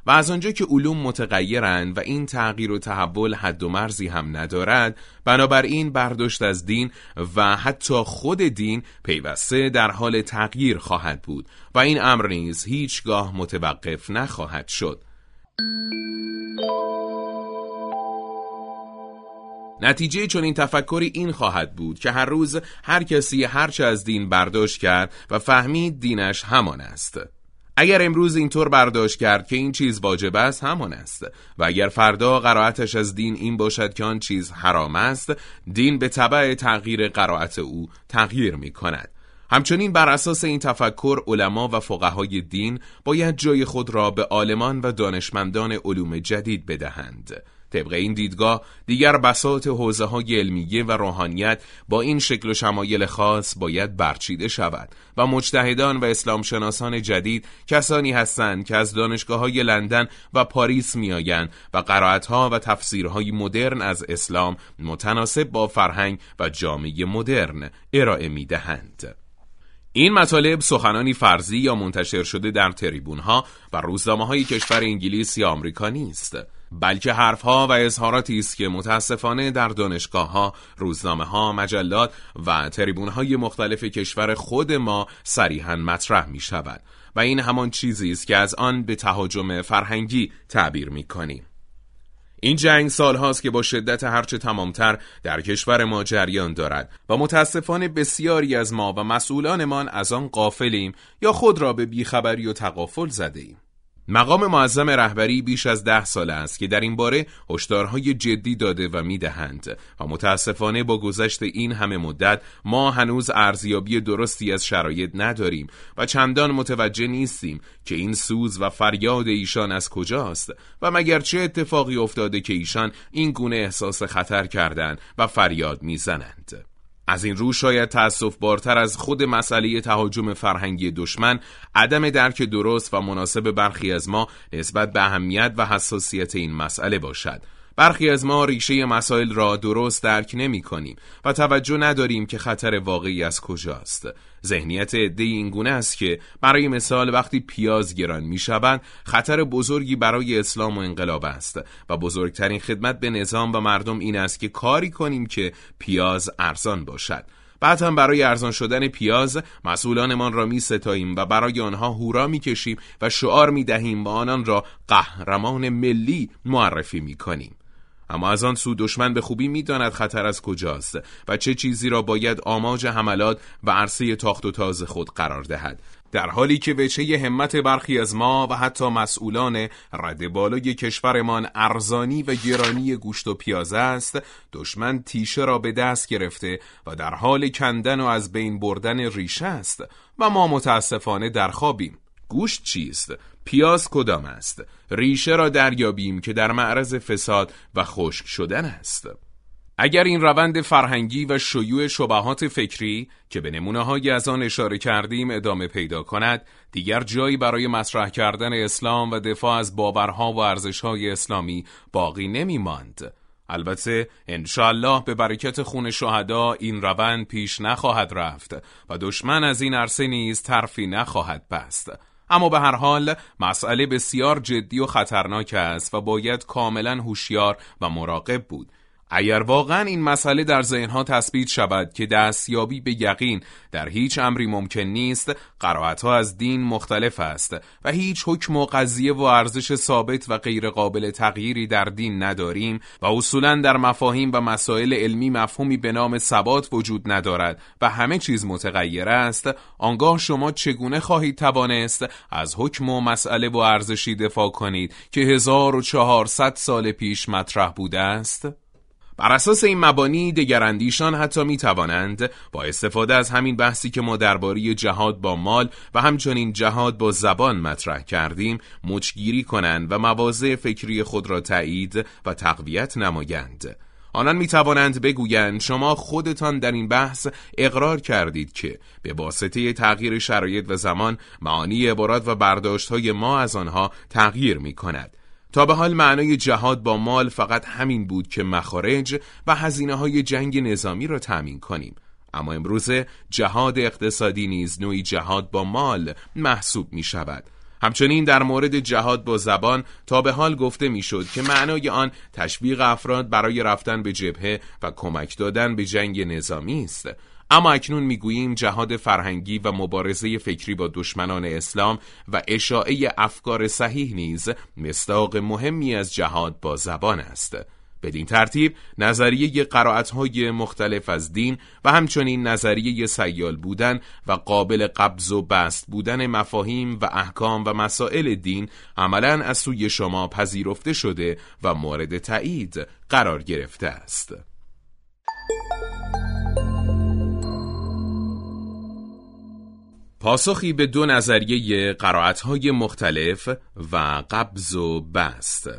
و از آنجا که علوم متغیرند و این تغییر و تحول حد و مرزی هم ندارد، بنابراین برداشت از دین و حتی خود دین پیوسته در حال تغییر خواهد بود و این امر نیز هیچگاه متوقف نخواهد شد. نتیجه چون این تفکری این خواهد بود که هر روز هر کسی هرچه از دین برداشت کرد و فهمید دینش همان است. اگر امروز اینطور برداشت کرد که این چیز واجب است، همان است، و اگر فردا قرائتش از دین این باشد که آن چیز حرام است، دین به تبع تغییر قرائت او تغییر می کند. همچنین بر اساس این تفکر علما و فقهای دین باید جای خود را به عالمان و دانشمندان علوم جدید بدهند. طبق این دیدگاه دیگر بساط حوزه‌های علمیه و روحانیت با این شکل و شمایل خاص باید برچیده شود و مجتهدان و اسلام شناسان جدید کسانی هستند که از دانشگاه‌های لندن و پاریس میآیند و قرائت‌ها و تفسیرهای مدرن از اسلام متناسب با فرهنگ و جامعه مدرن ارائه می‌دهند. این مطالب سخنانی فرضی یا منتشر شده در تریبون‌ها و روزنامه‌های کشور انگلیس یا آمریکا نیست، بلکه حرفها و اظهاراتی است که متاسفانه در دانشگاه‌ها، روزنامه‌ها، مجلات و تریبون‌های مختلف کشور خود ما صریحاً مطرح می‌شود و این همان چیزی است که از آن به تهاجم فرهنگی تعبیر می‌کنیم. این جنگ سال هاست که با شدت هرچه تمامتر در کشور ما جریان دارد و متاسفانه بسیاری از ما و مسئولانمان از آن غافلیم یا خود را به بیخبری و تغافل زده ایم. مقام معظم رهبری بیش از ده سال است که در این باره هشدارهای جدی داده و میدهند و متاسفانه با گذشت این همه مدت ما هنوز ارزیابی درستی از شرایط نداریم و چندان متوجه نیستیم که این سوز و فریاد ایشان از کجاست و مگر چه اتفاقی افتاده که ایشان این گونه احساس خطر کردند و فریاد میزنند. از این رو شاید تأسف بارتر از خود مسئله تهاجم فرهنگی دشمن عدم درک درست و مناسب برخی از ما نسبت به اهمیت و حساسیت این مسئله باشد. برخی از ما ریشه مسائل را درست درک نمی کنیم و توجه نداریم که خطر واقعی از کجاست. ذهنیت عده‌ای این گونه است که برای مثال وقتی پیاز گران می شود خطر بزرگی برای اسلام و انقلاب است و بزرگترین خدمت به نظام و مردم این است که کاری کنیم که پیاز ارزان باشد. بعد هم برای ارزان شدن پیاز مسئولانمان را می ستاییم و برای آنها هورا می کشیم و شعار می دهیم و آنان را قهرمان ملی معرفی می کنیم. اما از آن سو دشمن به خوبی می‌داند خطر از کجاست و چه چیزی را باید آماج حملات و عرصه تاخت و تاز خود قرار دهد، در حالی که وجه همت برخی از ما و حتی مسئولان رد بالای کشورمان ارزانی و گرانی گوشت و پیاز است. دشمن تیشه را به دست گرفته و در حال کندن و از بین بردن ریشه است و ما متاسفانه در خوابیم. گوشت چیست؟ پیاز کدام است؟ ریشه را دریابیم که در معرض فساد و خشک شدن است. اگر این روند فرهنگی و شیوع شبهات فکری که به نمونه‌هایی از آن اشاره کردیم ادامه پیدا کند، دیگر جایی برای مطرح کردن اسلام و دفاع از باورها و ارزش‌های اسلامی باقی نمی‌ماند. البته انشاءالله به برکت خون شهدا این روند پیش نخواهد رفت و دشمن از این عرصه نیز طرفی نخواهد بست. اما به هر حال مسئله بسیار جدی و خطرناک است و باید کاملا هوشیار و مراقب بود. اگر واقعا این مسئله در ذهنها تثبیت شود که دستیابی به یقین در هیچ امری ممکن نیست، قرائت‌ها از دین مختلف است و هیچ حکم و قضیه و ارزش ثابت و غیر قابل تغییری در دین نداریم و اصولا در مفاهیم و مسائل علمی مفهومی به نام ثبات وجود ندارد و همه چیز متغیر است، آنگاه شما چگونه خواهید توانست از حکم و مسئله و ارزشی دفاع کنید که هزار و چهارصد سال پیش مطرح بوده است؟ بر اساس این مبانی دگراندیشان حتی می توانند با استفاده از همین بحثی که ما درباره جهاد با مال و همچنین جهاد با زبان مطرح کردیم مچگیری کنند و مواضع فکری خود را تایید و تقویت نمایند. آنان می توانند بگویند شما خودتان در این بحث اقرار کردید که به واسطه تغییر شرایط و زمان معانی عبارات و برداشت‌های ما از آنها تغییر می کند. تا به حال معنای جهاد با مال فقط همین بود که مخارج و هزینه‌های جنگ نظامی را تأمین کنیم، اما امروزه جهاد اقتصادی نیز نوعی جهاد با مال محسوب می شود همچنین در مورد جهاد با زبان تا به حال گفته میشد که معنای آن تشویق افراد برای رفتن به جبهه و کمک دادن به جنگ نظامی است. اما اکنون میگوییم جهاد فرهنگی و مبارزه فکری با دشمنان اسلام و اشاعه افکار صحیح نیز مصداق مهمی از جهاد با زبان است. بدین ترتیب نظریه قرائت‌های مختلف از دین و همچنین نظریه سیال بودن و قابل قبض و بسط بودن مفاهیم و احکام و مسائل دین عملاً از سوی شما پذیرفته شده و مورد تایید قرار گرفته است. پاسخی به دو نظریه قرائت‌های مختلف و قبض و بسط.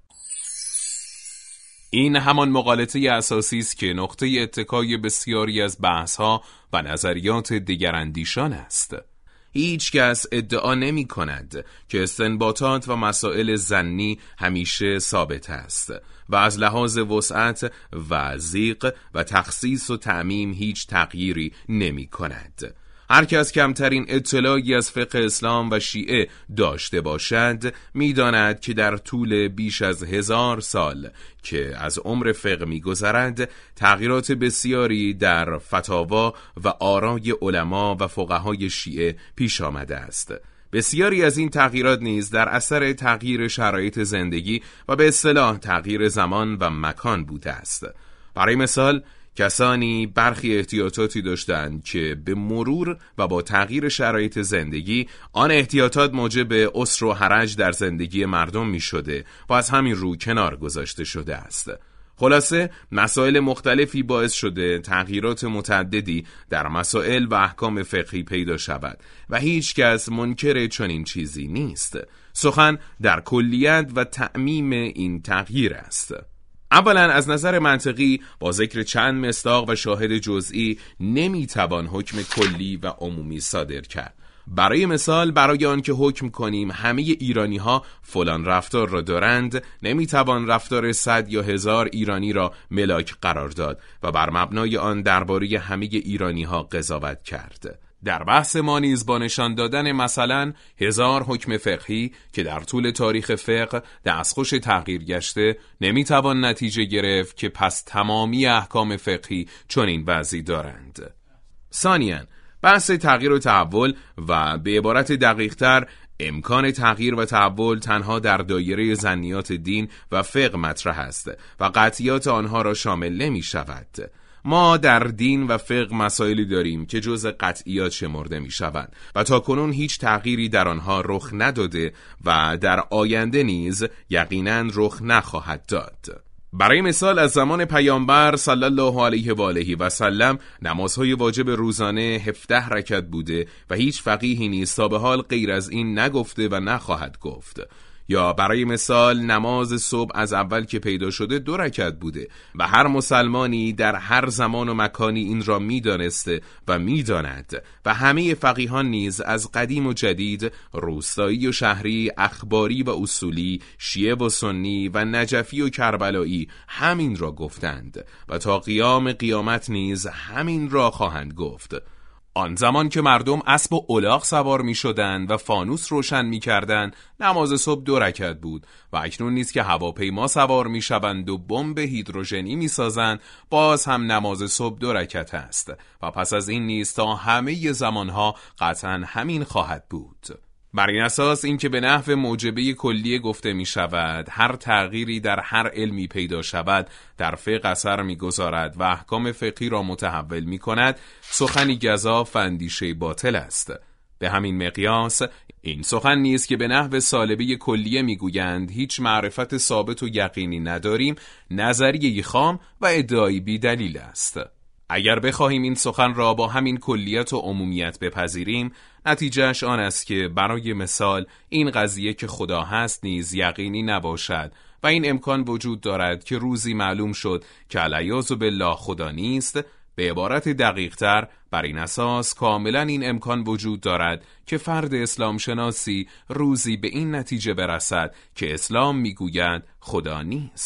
این همان مغالطه اساسی است که نقطه اتکای بسیاری از بحث‌ها و نظریات دگراندیشان است. هیچ کس ادعا نمی کند که استنباطات و مسائل ظنی همیشه ثابت است و از لحاظ وسعت و ضیق و تخصیص و تعمیم هیچ تغییری نمی کند. هر کس کمترین اطلاعی از فقه اسلام و شیعه داشته باشد می‌داند که در طول بیش از هزار سال که از عمر فقه می‌گذرد تغییرات بسیاری در فتاوا و آرای علما و فقهای شیعه پیش آمده است. بسیاری از این تغییرات نیز در اثر تغییر شرایط زندگی و به اصطلاح تغییر زمان و مکان بوده است. برای مثال کسانی برخی احتیاطاتی داشتند که به مرور و با تغییر شرایط زندگی آن احتیاطات موجب عسر و حرج در زندگی مردم می شده و از همین رو کنار گذاشته شده است. خلاصه مسائل مختلفی باعث شده تغییرات متعددی در مسائل و احکام فقهی پیدا شود و هیچ کس منکر چنین چیزی نیست. سخن در کلیت و تعمیم این تغییر است. اولا از نظر منطقی با ذکر چند مصداق و شاهد جزئی نمیتوان حکم کلی و عمومی صادر کرد. برای مثال برای آن که حکم کنیم همه ایرانی ها فلان رفتار را دارند نمیتوان رفتار صد یا هزار ایرانی را ملاک قرار داد و بر مبنای آن درباره همه ایرانی ها قضاوت کرد. در بحث ما نیز با نشان دادن مثلا هزار حکم فقهی که در طول تاریخ فقه دستخوش تغییر گشته نمیتوان نتیجه گرفت که پس تمامی احکام فقهی چنین وضعی دارند. ثانیاً بحث تغییر و تحول و به عبارت دقیق‌تر امکان تغییر و تحول تنها در دایره ظنیات دین و فقه مطرح است و قطعیات آنها را شامل نمی شود. ما در دین و فقه مسائلی داریم که جزء قطعیات شمرده می شوند و تا کنون هیچ تغییری در آنها رخ نداده و در آینده نیز یقیناً رخ نخواهد داد. برای مثال از زمان پیامبر صلی الله علیه و آله و سلم نمازهای واجب روزانه هفده رکعت بوده و هیچ فقیهی نیز تا به حال غیر از این نگفته و نخواهد گفت. یا برای مثال نماز صبح از اول که پیدا شده دو رکعت بوده و هر مسلمانی در هر زمان و مکانی این را می‌دانسته و می‌داند و همه فقیهان نیز از قدیم و جدید، روستایی و شهری، اخباری و اصولی، شیعه و سنی و نجفی و کربلایی همین را گفتند و تا قیام قیامت نیز همین را خواهند گفت. آن زمان که مردم اسب و الاغ سوار می شدند و فانوس روشن می کردند نماز صبح دو رکعت بود و اکنون نیز که هواپیما سوار می شوند و بمب هیدروژنی می سازند باز هم نماز صبح دو رکعت است و پس از این نیز تا همه زمانها قطعا همین خواهد بود. بر این اساس این که به نحو موجبه کلیه گفته می شود هر تغییری در هر علمی پیدا شود در فقه اثر می گذارد و احکام فقهی را متحول می کند سخنی گزاف و اندیشه باطل است. به همین مقیاس این سخن نیست که به نحو سالبه کلیه می گویند هیچ معرفت ثابت و یقینی نداریم نظریه خام و ادعایی بی دلیل است. اگر بخواهیم این سخن را با همین کلیت و عمومیت بپذیریم نتیجهش آن است که برای مثال این قضیه که خدا هست نیز یقینی نباشد و این امکان وجود دارد که روزی معلوم شد که العیاذ بالله خدا نیست. به عبارت دقیق تر بر این اساس کاملا این امکان وجود دارد که فرد اسلام شناسی روزی به این نتیجه برسد که اسلام میگوید خدا نیست.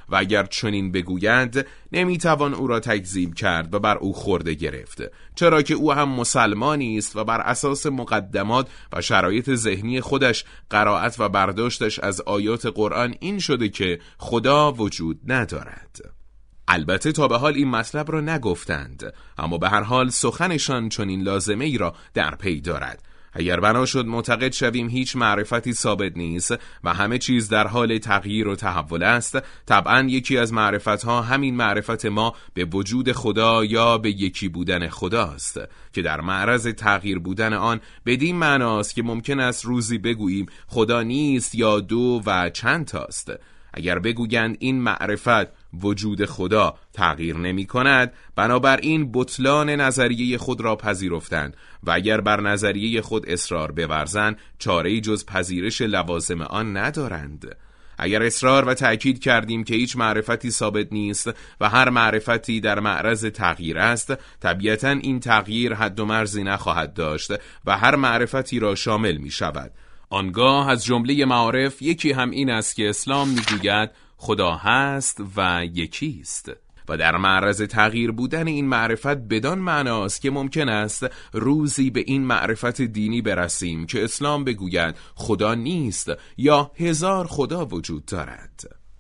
و اگر چنین بگویند نمیتوان او را تکذیب کرد و بر او خورده گرفت، چرا که او هم مسلمانی است و بر اساس مقدمات و شرایط ذهنی خودش قرائت و برداشتش از آیات قرآن این شده که خدا وجود ندارد. البته تا به حال این مطلب را نگفتند، اما به هر حال سخنشان چنین لازمه ای را در پی دارد. اگر بنا شد معتقد شویم هیچ معرفتی ثابت نیست و همه چیز در حال تغییر و تحول است، طبعا یکی از معرفتها همین معرفت ما به وجود خدا یا به یکی بودن خداست که در معرض تغییر بودن آن بدین معناست که ممکن است روزی بگوییم خدا نیست یا دو و چند تاست. اگر بگویند این معرفت وجود خدا تغییر نمی کند، بنابراین بطلان نظریه خود را پذیرفتند و اگر بر نظریه خود اصرار بورزند چاره‌ای جز پذیرش لوازم آن ندارند. اگر اصرار و تأکید کردیم که هیچ معرفتی ثابت نیست و هر معرفتی در معرض تغییر است، طبیعتاً این تغییر حد و مرزی نخواهد داشت و هر معرفتی را شامل می شود. آنگاه از جمله معارف یکی هم این است که اسلام میگوید خدا هست و یکی است و در معرض تغییر بودن این معرفت بدان معناست که ممکن است روزی به این معرفت دینی برسیم که اسلام بگوید خدا نیست یا هزار خدا وجود دارد.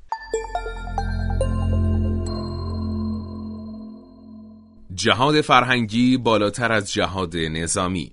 جهاد فرهنگی بالاتر از جهاد نظامی.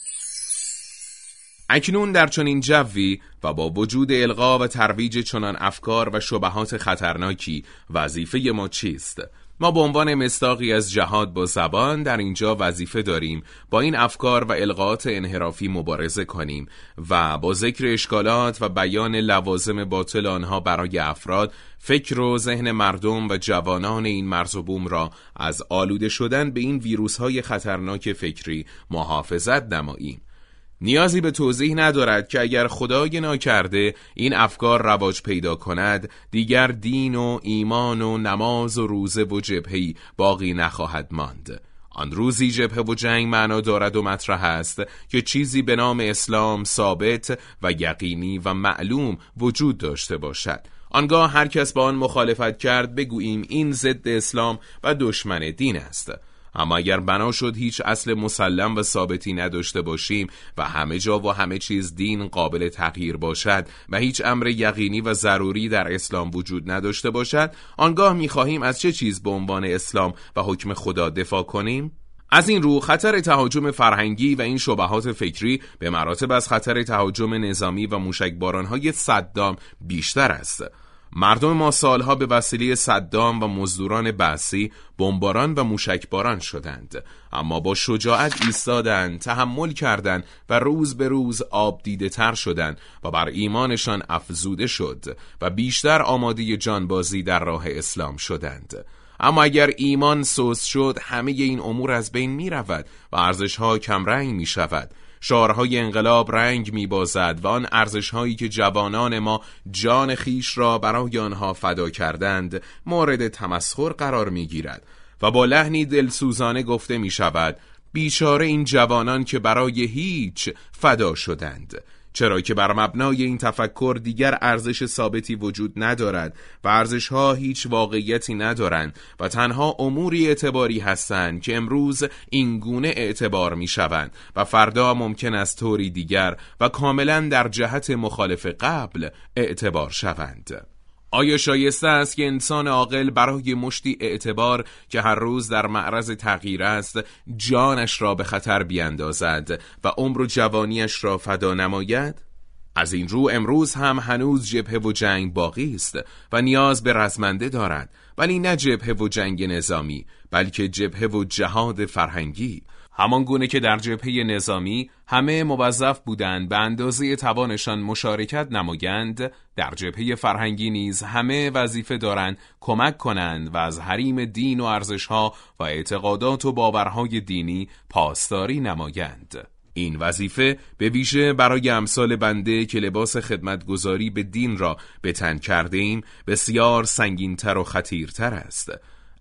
اکنون در چنین جوی و با وجود القا و ترویج چنان افکار و شبهات خطرناکی وظیفه ما چیست؟ ما به عنوان مصداقی از جهاد با زبان در اینجا وظیفه داریم با این افکار و القاءات انحرافی مبارزه کنیم و با ذکر اشکالات و بیان لوازم باطل آنها برای افراد، فکر و ذهن مردم و جوانان این مرز و بوم را از آلوده شدن به این ویروس‌های خطرناک فکری محافظت نماییم. نیازی به توضیح ندارد که اگر خدای ناکرده این افکار رواج پیدا کند، دیگر دین و ایمان و نماز و روزه و جبهه‌ای باقی نخواهد ماند. آن روزی جبهه و جنگ معنا دارد و مطرح است که چیزی به نام اسلام ثابت و یقینی و معلوم وجود داشته باشد. آنگاه هر کس با آن مخالفت کرد بگوییم این ضد اسلام و دشمن دین است. اما اگر بنا شد هیچ اصل مسلم و ثابتی نداشته باشیم و همه جا و همه چیز دین قابل تغییر باشد و هیچ امر یقینی و ضروری در اسلام وجود نداشته باشد، آنگاه می‌خواهیم از چه چیز به عنوان اسلام و حکم خدا دفاع کنیم؟ از این رو خطر تهاجم فرهنگی و این شبهات فکری به مراتب از خطر تهاجم نظامی و موشکباران‌های صدام بیشتر است. مردم ما سالها به وسیله صدام و مزدوران بعثی بمباران و موشکباران شدند، اما با شجاعت ایستادند، تحمل کردند و روز به روز آب دیده تر شدند و بر ایمانشان افزوده شد و بیشتر آماده جانبازی در راه اسلام شدند. اما اگر ایمان سست شد همه این امور از بین می رود و ارزش‌ها کمرنگ می شود. شعارهای انقلاب رنگ می‌بازد و آن ارزش‌هایی که جوانان ما جان خیش را برای آنها فدا کردند مورد تمسخر قرار می‌گیرد و با لحنی دلسوزانه گفته می‌شود بیچاره این جوانان که برای هیچ فدا شدند، چرا که بر مبنای این تفکر دیگر ارزش ثابتی وجود ندارد و ارزش‌ها هیچ واقعیتی ندارند و تنها اموری اعتباری هستند که امروز اینگونه اعتبار می‌شوند و فردا ممکن است طوری دیگر و کاملاً در جهت مخالف قبل اعتبار شوند. آیا شایسته است که انسان عاقل برای مشتی اعتبار که هر روز در معرض تغییر است جانش را به خطر بیندازد و عمر و جوانیش را فدا نماید؟ از این رو امروز هم هنوز جبهه و جنگ باقی است و نیاز به رزمنده دارد، ولی نه جبهه و جنگ نظامی بلکه جبهه و جهاد فرهنگی. همان گونه که در جبهه نظامی همه موظف بودند به اندازه توانشان مشارکت نمایند، در جبهه فرهنگی نیز همه وظیفه دارند کمک کنند و از حریم دین و ارزش‌ها و اعتقادات و باورهای دینی پاسداری نمایند. این وظیفه به ویژه برای امثال بنده که لباس خدمتگزاری به دین را به تن کرده ایم بسیار سنگین‌تر و خطیرتر است.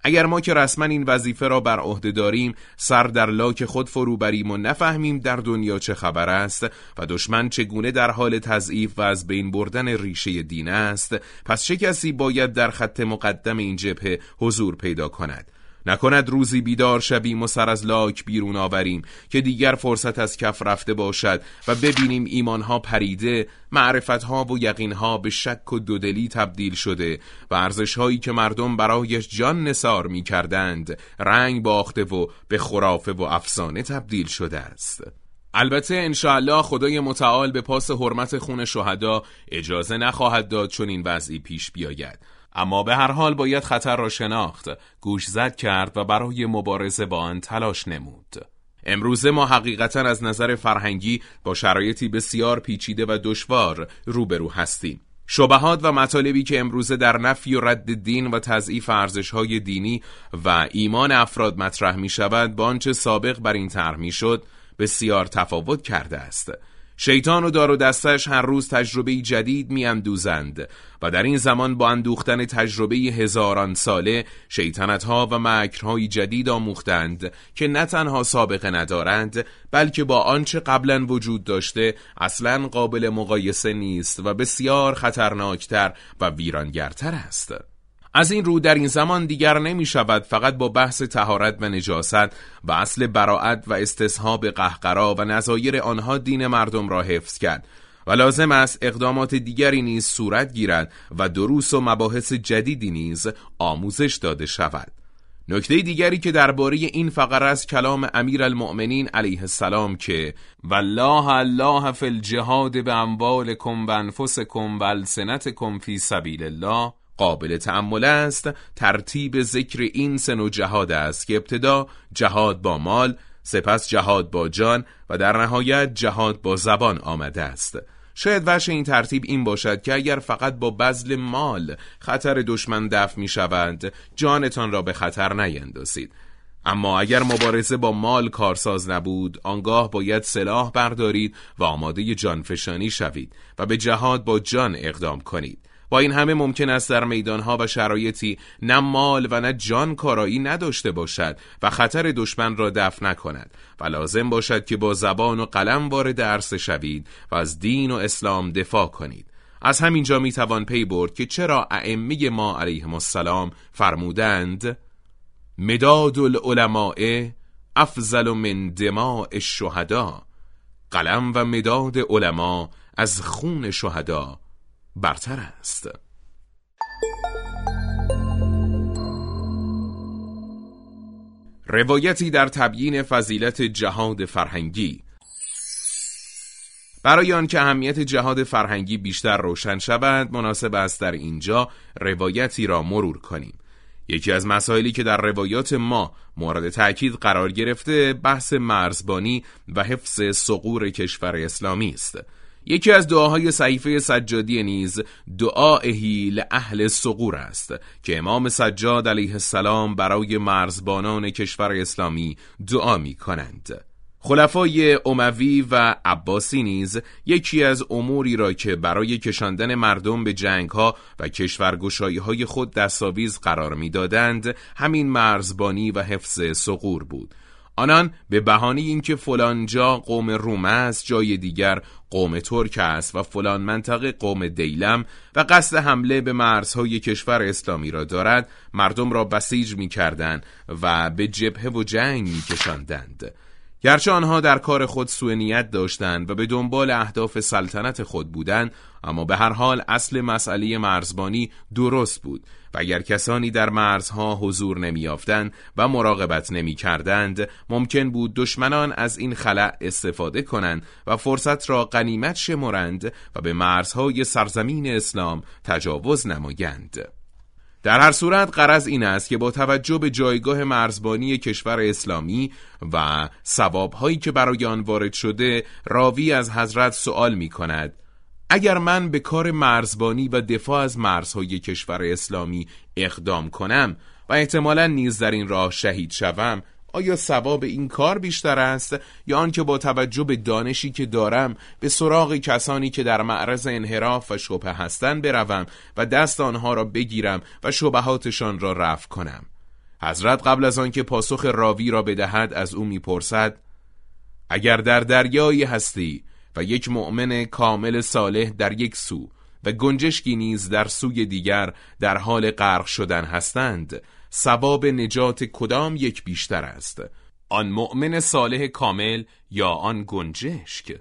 اگر ما که رسما این وظیفه را بر عهده داریم سر در لاک خود فرو بریم و نفهمیم در دنیا چه خبر است و دشمن چگونه در حال تضعیف و از بین بردن ریشه دین است، پس چه کسی باید در خط مقدم این جبهه حضور پیدا کند؟ نکند روزی بیدار شویم و سر از لاک بیرون آوریم که دیگر فرصت از کف رفته باشد و ببینیم ایمانها پریده، معرفتها و یقینها به شک و دودلی تبدیل شده و ارزشهایی که مردم برایش جان نثار می کردند رنگ باخته و به خرافه و افسانه تبدیل شده است. البته انشاءالله خدای متعال به پاس حرمت خون شهدا اجازه نخواهد داد چون این وضعی پیش بیاید، اما به هر حال باید خطر را شناخت، گوش زد کرد و برای مبارزه با آن تلاش نمود. امروزه ما حقیقتاً از نظر فرهنگی با شرایطی بسیار پیچیده و دشوار روبرو هستیم. شبهات و مطالبی که امروزه در نفی و رد دین و تضعیف ارزش‌های دینی و ایمان افراد مطرح می شود با آنچه سابق بر این طرح می شد بسیار تفاوت کرده است. شیطان و دار و دستش هر روز تجربه جدید می اندوزند و در این زمان با اندوختن تجربه هزاران ساله شیطنتها و مکرهای جدید آموختند که نه تنها سابقه ندارند بلکه با آنچه قبلا وجود داشته اصلا قابل مقایسه نیست و بسیار خطرناکتر و ویرانگرتر است. از این رو در این زمان دیگر نمی شود فقط با بحث طهارت و نجاست و اصل براءت و استصحاب قهقرا و نظایر آنها دین مردم را حفظ کرد و لازم است اقدامات دیگری نیز صورت گیرد و دروس و مباحث جدیدی نیز آموزش داده شود. نکته دیگری که درباره این فقره از کلام امیرالمؤمنین علیه السلام که والله الله فی الجهاد باموالکم و انفسکم و السنتکم فی سبیل الله قابل تأمل است، ترتیب ذکر این سه نوع جهاد است که ابتدا جهاد با مال، سپس جهاد با جان و در نهایت جهاد با زبان آمده است. شاید وجه این ترتیب این باشد که اگر فقط با بذل مال خطر دشمن دفع می شود، جانتان را به خطر نیندازید. اما اگر مبارزه با مال کارساز نبود، آنگاه باید سلاح بردارید و آماده جانفشانی شوید و به جهاد با جان اقدام کنید. با این همه ممکن است در میدانها و شرایطی نه مال و نه جان کارایی نداشته باشد و خطر دشمن را دفع نکند و لازم باشد که با زبان و قلم وارد عرصه شوید و از دین و اسلام دفاع کنید. از همینجا میتوان پی برد که چرا ائمه ما علیهم السلام فرمودند مداد العلماء افضل من دماء الشهدا، قلم و مداد علما از خون شهدا برتر است. روایتی در تبیین فضیلت جهاد فرهنگی. برای آنکه اهمیت جهاد فرهنگی بیشتر روشن شود، مناسب است در اینجا روایتی را مرور کنیم. یکی از مسائلی که در روایات ما مورد تأکید قرار گرفته بحث مرزبانی و حفظ ثغور کشور اسلامی است. یکی از دعاهای صحیفه سجادی نیز دعائه لأهل ثغور است که امام سجاد علیه السلام برای مرزبانان کشور اسلامی دعا می کنند. خلفای اموی و عباسی نیز یکی از اموری را که برای کشاندن مردم به جنگ‌ها و کشورگشایی‌های خود دستاویز قرار می‌دادند همین مرزبانی و حفظ ثغور بود. آنان به بهانه اینکه فلان جا قوم روم است، جای دیگر قوم ترک است و فلان منطقه قوم دیلم و قصد حمله به مرزهای کشور اسلامی را دارد، مردم را بسیج می‌کردند و به جبهه و جنگ می‌کشاندند. گرچه آنها در کار خود سوء نیت داشتند و به دنبال اهداف سلطنت خود بودند، اما به هر حال اصل مسئله مرزبانی درست بود و اگر کسانی در مرزها حضور نمی‌یافتند و مراقبت نمی‌کردند، ممکن بود دشمنان از این خلأ استفاده کنند و فرصت را غنیمت شمرند و به مرزهای سرزمین اسلام تجاوز نمایند. در هر صورت غرض این است که با توجه به جایگاه مرزبانی کشور اسلامی و ثواب‌هایی که برای آن وارد شده، راوی از حضرت سوال می‌کند: اگر من به کار مرزبانی و دفاع از مرزهای کشور اسلامی اقدام کنم و احتمالاً نیز در این راه شهید شوم، آیا ثواب این کار بیشتر است یا آنکه با توجه به دانشی که دارم به سراغ کسانی که در معرض انحراف و شبهه هستند بروم و دست آنها را بگیرم و شبهاتشان را رفع کنم؟ حضرت قبل از آن که پاسخ راوی را بدهد از او میپرسد: اگر در دریایی هستی و یک مؤمن کامل صالح در یک سو و گنجشکی نیز در سوی دیگر در حال غرق شدن هستند، ثواب نجات کدام یک بیشتر است؟ آن مؤمن صالح کامل یا آن گنجشک؟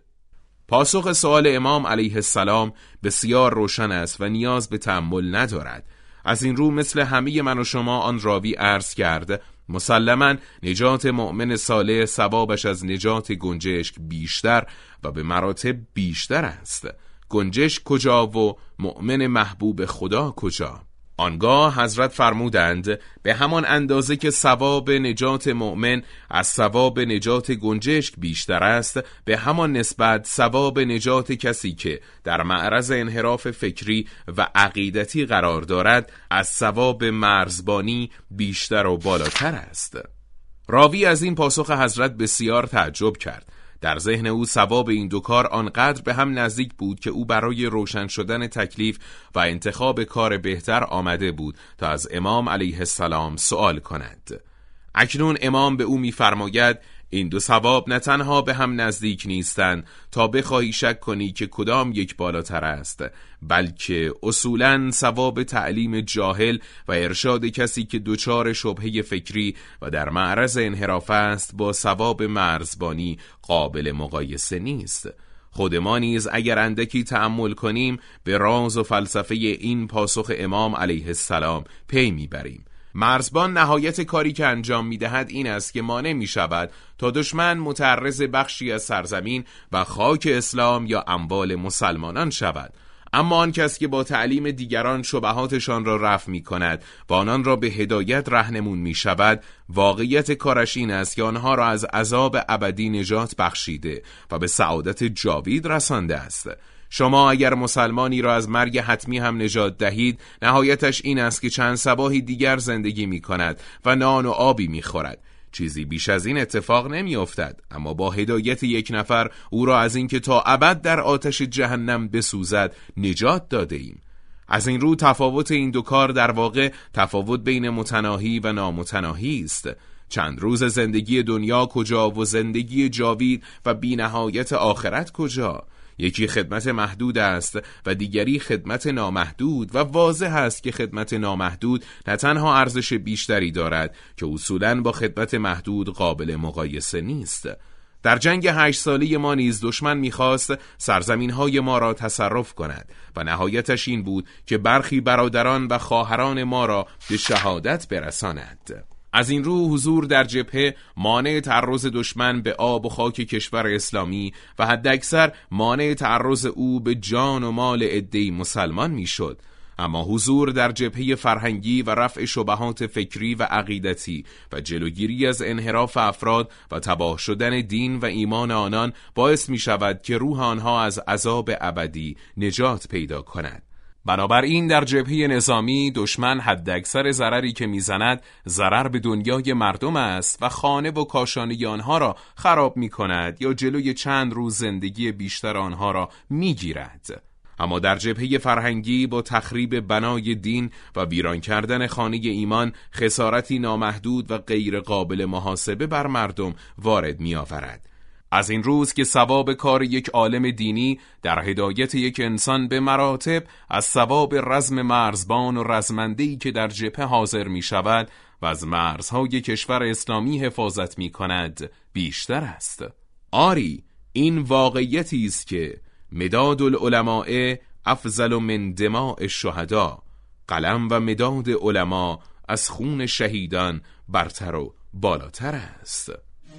پاسخ سؤال امام علیه السلام بسیار روشن است و نیاز به تأمل ندارد. از این رو مثل همه من و شما آن راوی عرض کرد، مسلماً نجات مؤمن صالح ثوابش از نجات گنجشک بیشتر و به مراتب بیشتر است. گنجشک کجا و مؤمن محبوب خدا کجا؟ آنگاه حضرت فرمودند به همان اندازه که ثواب نجات مؤمن از ثواب نجات گنجشک بیشتر است، به همان نسبت ثواب نجات کسی که در معرض انحراف فکری و عقیدتی قرار دارد از ثواب مرزبانی بیشتر و بالاتر است. راوی از این پاسخ حضرت بسیار تعجب کرد. در ذهن او ثواب این دو کار آنقدر به هم نزدیک بود که او برای روشن شدن تکلیف و انتخاب کار بهتر آمده بود تا از امام علیه السلام سوال کند. اکنون امام به او می‌فرماید این دو ثواب نه تنها به هم نزدیک نیستند تا بخواهی شک کنی که کدام یک بالاتر است، بلکه اصولاً ثواب تعلیم جاهل و ارشاد کسی که دچار شبهه فکری و در معرض انحراف است با ثواب مرزبانی قابل مقایسه نیست. خود ما نیز اگر اندکی تأمل کنیم به راز و فلسفه این پاسخ امام علیه السلام پی میبریم. مرزبان نهایت کاری که انجام میدهد این است که مانع می شود تا دشمن متعرض بخشی از سرزمین و خاک اسلام یا اموال مسلمانان شود. اما آن کس که با تعلیم دیگران شبهاتشان را رفع می کند و آنان را به هدایت راهنمون می شود، واقعیت کارش این است که آنها را از عذاب ابدی نجات بخشیده و به سعادت جاوید رسانده است. شما اگر مسلمانی را از مرگ حتمی هم نجات دهید، نهایتش این است که چند صباحی دیگر زندگی می کند و نان و آبی می خورد. چیزی بیش از این اتفاق نمی افتد، اما با هدایت یک نفر او را از اینکه تا ابد در آتش جهنم بسوزد نجات داده ایم. از این رو تفاوت این دو کار در واقع تفاوت بین متناهی و نامتناهی است. چند روز زندگی دنیا کجا و زندگی جاوید و بی نهایت آخرت کجا؟ یکی خدمت محدود است و دیگری خدمت نامحدود و واضح است که خدمت نامحدود نه تنها ارزش بیشتری دارد که اصولاً با خدمت محدود قابل مقایسه نیست. در جنگ هشت ساله ما نیز دشمن می‌خواست سرزمین‌های ما را تصرف کند و نهایتش این بود که برخی برادران و خواهران ما را به شهادت برساند. از این رو حضور در جبهه مانع تعرض دشمن به آب و خاک کشور اسلامی و حداکثر مانع تعرض او به جان و مال عده‌ای مسلمان میشد. اما حضور در جبهه فرهنگی و رفع شبهات فکری و عقیدتی و جلوگیری از انحراف افراد و تباه شدن دین و ایمان آنان باعث می شود که روح آنها از عذاب ابدی نجات پیدا کند. بنابراین در جبهه نظامی دشمن حداکثر ضرری که میزند ضرر به دنیای مردم است و خانه و کاشانه آنها را خراب می کند یا جلوی چند روز زندگی بیشتر آنها را می گیرد. اما در جبهه فرهنگی با تخریب بنای دین و ویران کردن خانه ایمان خسارتی نامحدود و غیر قابل محاسبه بر مردم وارد می آورد. از این روز که ثواب کار یک عالم دینی در هدایت یک انسان به مراتب از ثواب رزم مرزبان و رزمنده‌ای که در جبهه حاضر می شود و از مرزهای کشور اسلامی حفاظت می کند بیشتر است. آری، این واقعیتی است که مداد العلماء افضل من دماء الشهداء، قلم و مداد علما از خون شهیدان برتر و بالاتر است.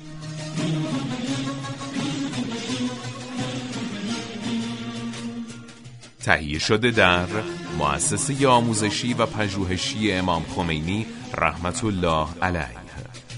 تهیه شده در مؤسسه آموزشی و پژوهشی امام خمینی رحمت الله علیه.